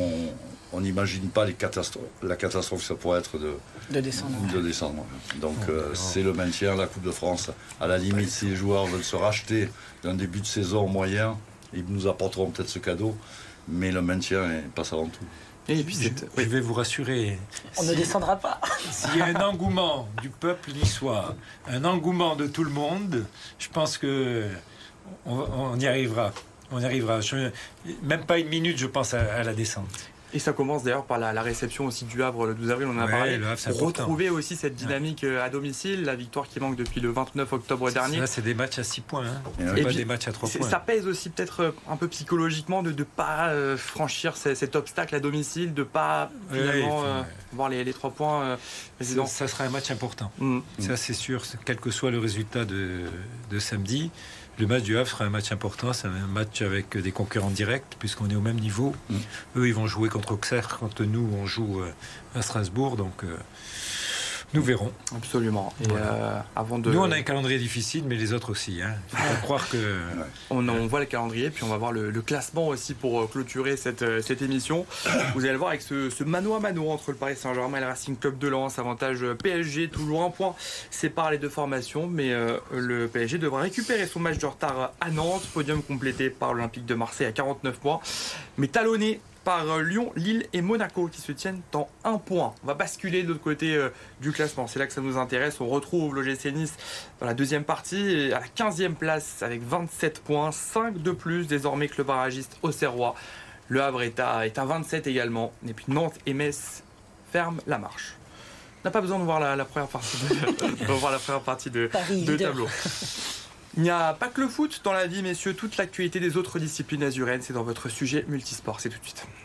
on n'imagine pas les catastrophes, la catastrophe que ça pourrait être de, De descendre. de descendre. Donc euh, c'est le maintien, la Coupe de France. À la limite, si les joueurs veulent se racheter d'un début de saison moyen, ils nous apporteront peut-être ce cadeau, mais le maintien passe avant tout. Et puis je, c'est- je vais vous rassurer. On ne descendra pas. S'il y a un engouement du peuple niçois, un engouement de tout le monde, je pense que on, on y arrivera. On y arrivera. Je- même pas une minute, je pense, à, à la descente. Et ça commence d'ailleurs par la, la réception aussi du Havre le douze avril, on en a Ouais, parlé. le Havre, c'est important. Retrouver aussi cette dynamique euh, à domicile, la victoire qui manque depuis le vingt-neuf octobre dernier. Ça, c'est des matchs à six points. Hein. Et C'est Et pas puis, des matchs à trois C'est- points. Ça pèse aussi peut-être euh, un peu psychologiquement de ne pas euh, franchir ce- cet obstacle à domicile, de ne pas Ouais, finalement il faut- euh, voir les, les trois points. euh, Ça, président. ça sera un match important. Mm. Ça, c'est sûr. Quel que soit le résultat de, de samedi, le match du Havre sera un match important. C'est un match avec des concurrents directs, puisqu'on est au même niveau. Mm. Eux, ils vont jouer contre Auxerre, quand nous, on joue euh, à Strasbourg. Donc, euh, nous verrons. Absolument. Et Voilà. euh, avant de, Nous, on a un calendrier difficile, mais les autres aussi. Hein. Il faut pas croire que... on, on voit le calendrier, puis on va voir le, le classement aussi pour euh, clôturer cette, euh, cette émission. Vous allez le voir avec ce, ce mano à mano entre le Paris Saint-Germain et le Racing Club de Lens. Avantage euh, P S G, toujours un point sépare les deux formations, mais euh, le P S G devra récupérer son match de retard à Nantes. Podium complété par l'Olympique de Marseille à quarante-neuf points, mais talonné par euh, Lyon, Lille et Monaco qui se tiennent en un point. On va basculer de l'autre côté euh, du classement. C'est là que ça nous intéresse. On retrouve l'O G C Nice dans la deuxième partie et à la quinzième place avec vingt-sept points, cinq de plus désormais que le barragiste Auxerrois. Le Havre est à, est à vingt-sept également. Et puis Nantes et Metz ferment la marche. On n'a pas besoin de voir la, la première partie de, de voir la première partie de, Paris de leader. tableau. Il n'y a pas que le foot dans la vie, messieurs. Toute l'actualité des autres disciplines azuréennes, c'est dans votre sujet multisport. C'est tout de suite.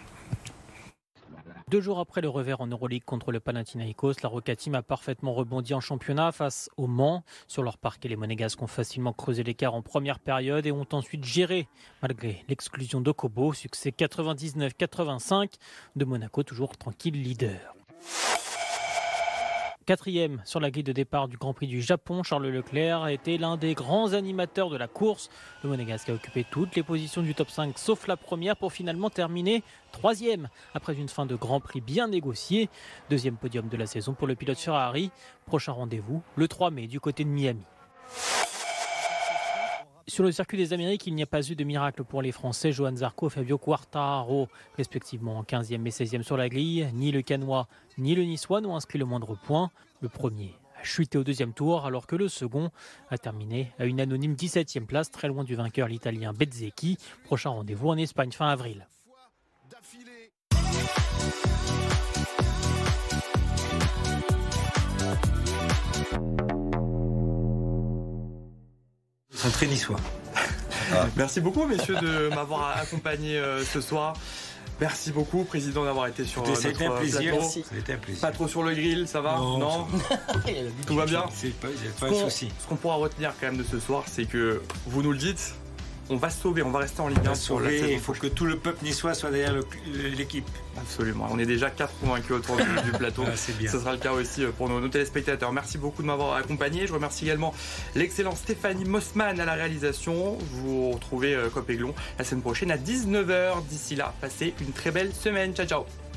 Deux jours après le revers en Euroleague contre le Panathinaikos, la Roca Team a parfaitement rebondi en championnat face au Mans. Sur leur parquet, les Monégasques ont facilement creusé l'écart en première période et ont ensuite géré malgré l'exclusion de Kobo. Succès quatre-vingt-dix-neuf quatre-vingt-cinq de Monaco, toujours tranquille leader. Quatrième sur la grille de départ du Grand Prix du Japon, Charles Leclerc a été l'un des grands animateurs de la course. Le Monégasque a occupé toutes les positions du top cinq sauf la première pour finalement terminer troisième après une fin de Grand Prix bien négociée. Deuxième podium de la saison pour le pilote Ferrari. Prochain rendez-vous le trois mai du côté de Miami. Sur le circuit des Amériques, il n'y a pas eu de miracle pour les Français. Johan Zarco et Fabio Quartararo, respectivement en quinzième et seizième sur la grille. Ni le Canois ni le Niçois n'ont inscrit le moindre point. Le premier a chuté au deuxième tour, alors que le second a terminé à une anonyme dix-septième place, très loin du vainqueur, l'Italien Bezzecchi. Prochain rendez-vous en Espagne fin avril. Ils sont très niçois. Merci beaucoup, messieurs, de m'avoir accompagné euh, ce soir. Merci beaucoup, président, d'avoir été sur euh, C'était un notre plaisir. plateau. C'était un plaisir. Pas trop sur le grill, ça va? Non, Tout va bien? C'est pas, il y a Ce pas de qu'on- souci. Ce qu'on pourra retenir quand même de ce soir, c'est que vous nous le dites, on va se sauver, on va rester en Ligue On un va sur la sauver, saison il faut que tout le peuple niçois soit derrière le- l'équipe. Absolument. On est déjà quatre convaincus autour du, du plateau. Ah, c'est bien. Ce sera le cas aussi pour nos, nos téléspectateurs. Merci beaucoup de m'avoir accompagné. Je remercie également l'excellente Stéphanie Mossman à la réalisation. Vous retrouvez euh, Cop Aiglon la semaine prochaine à dix-neuf heures. D'ici là, passez une très belle semaine. Ciao, ciao.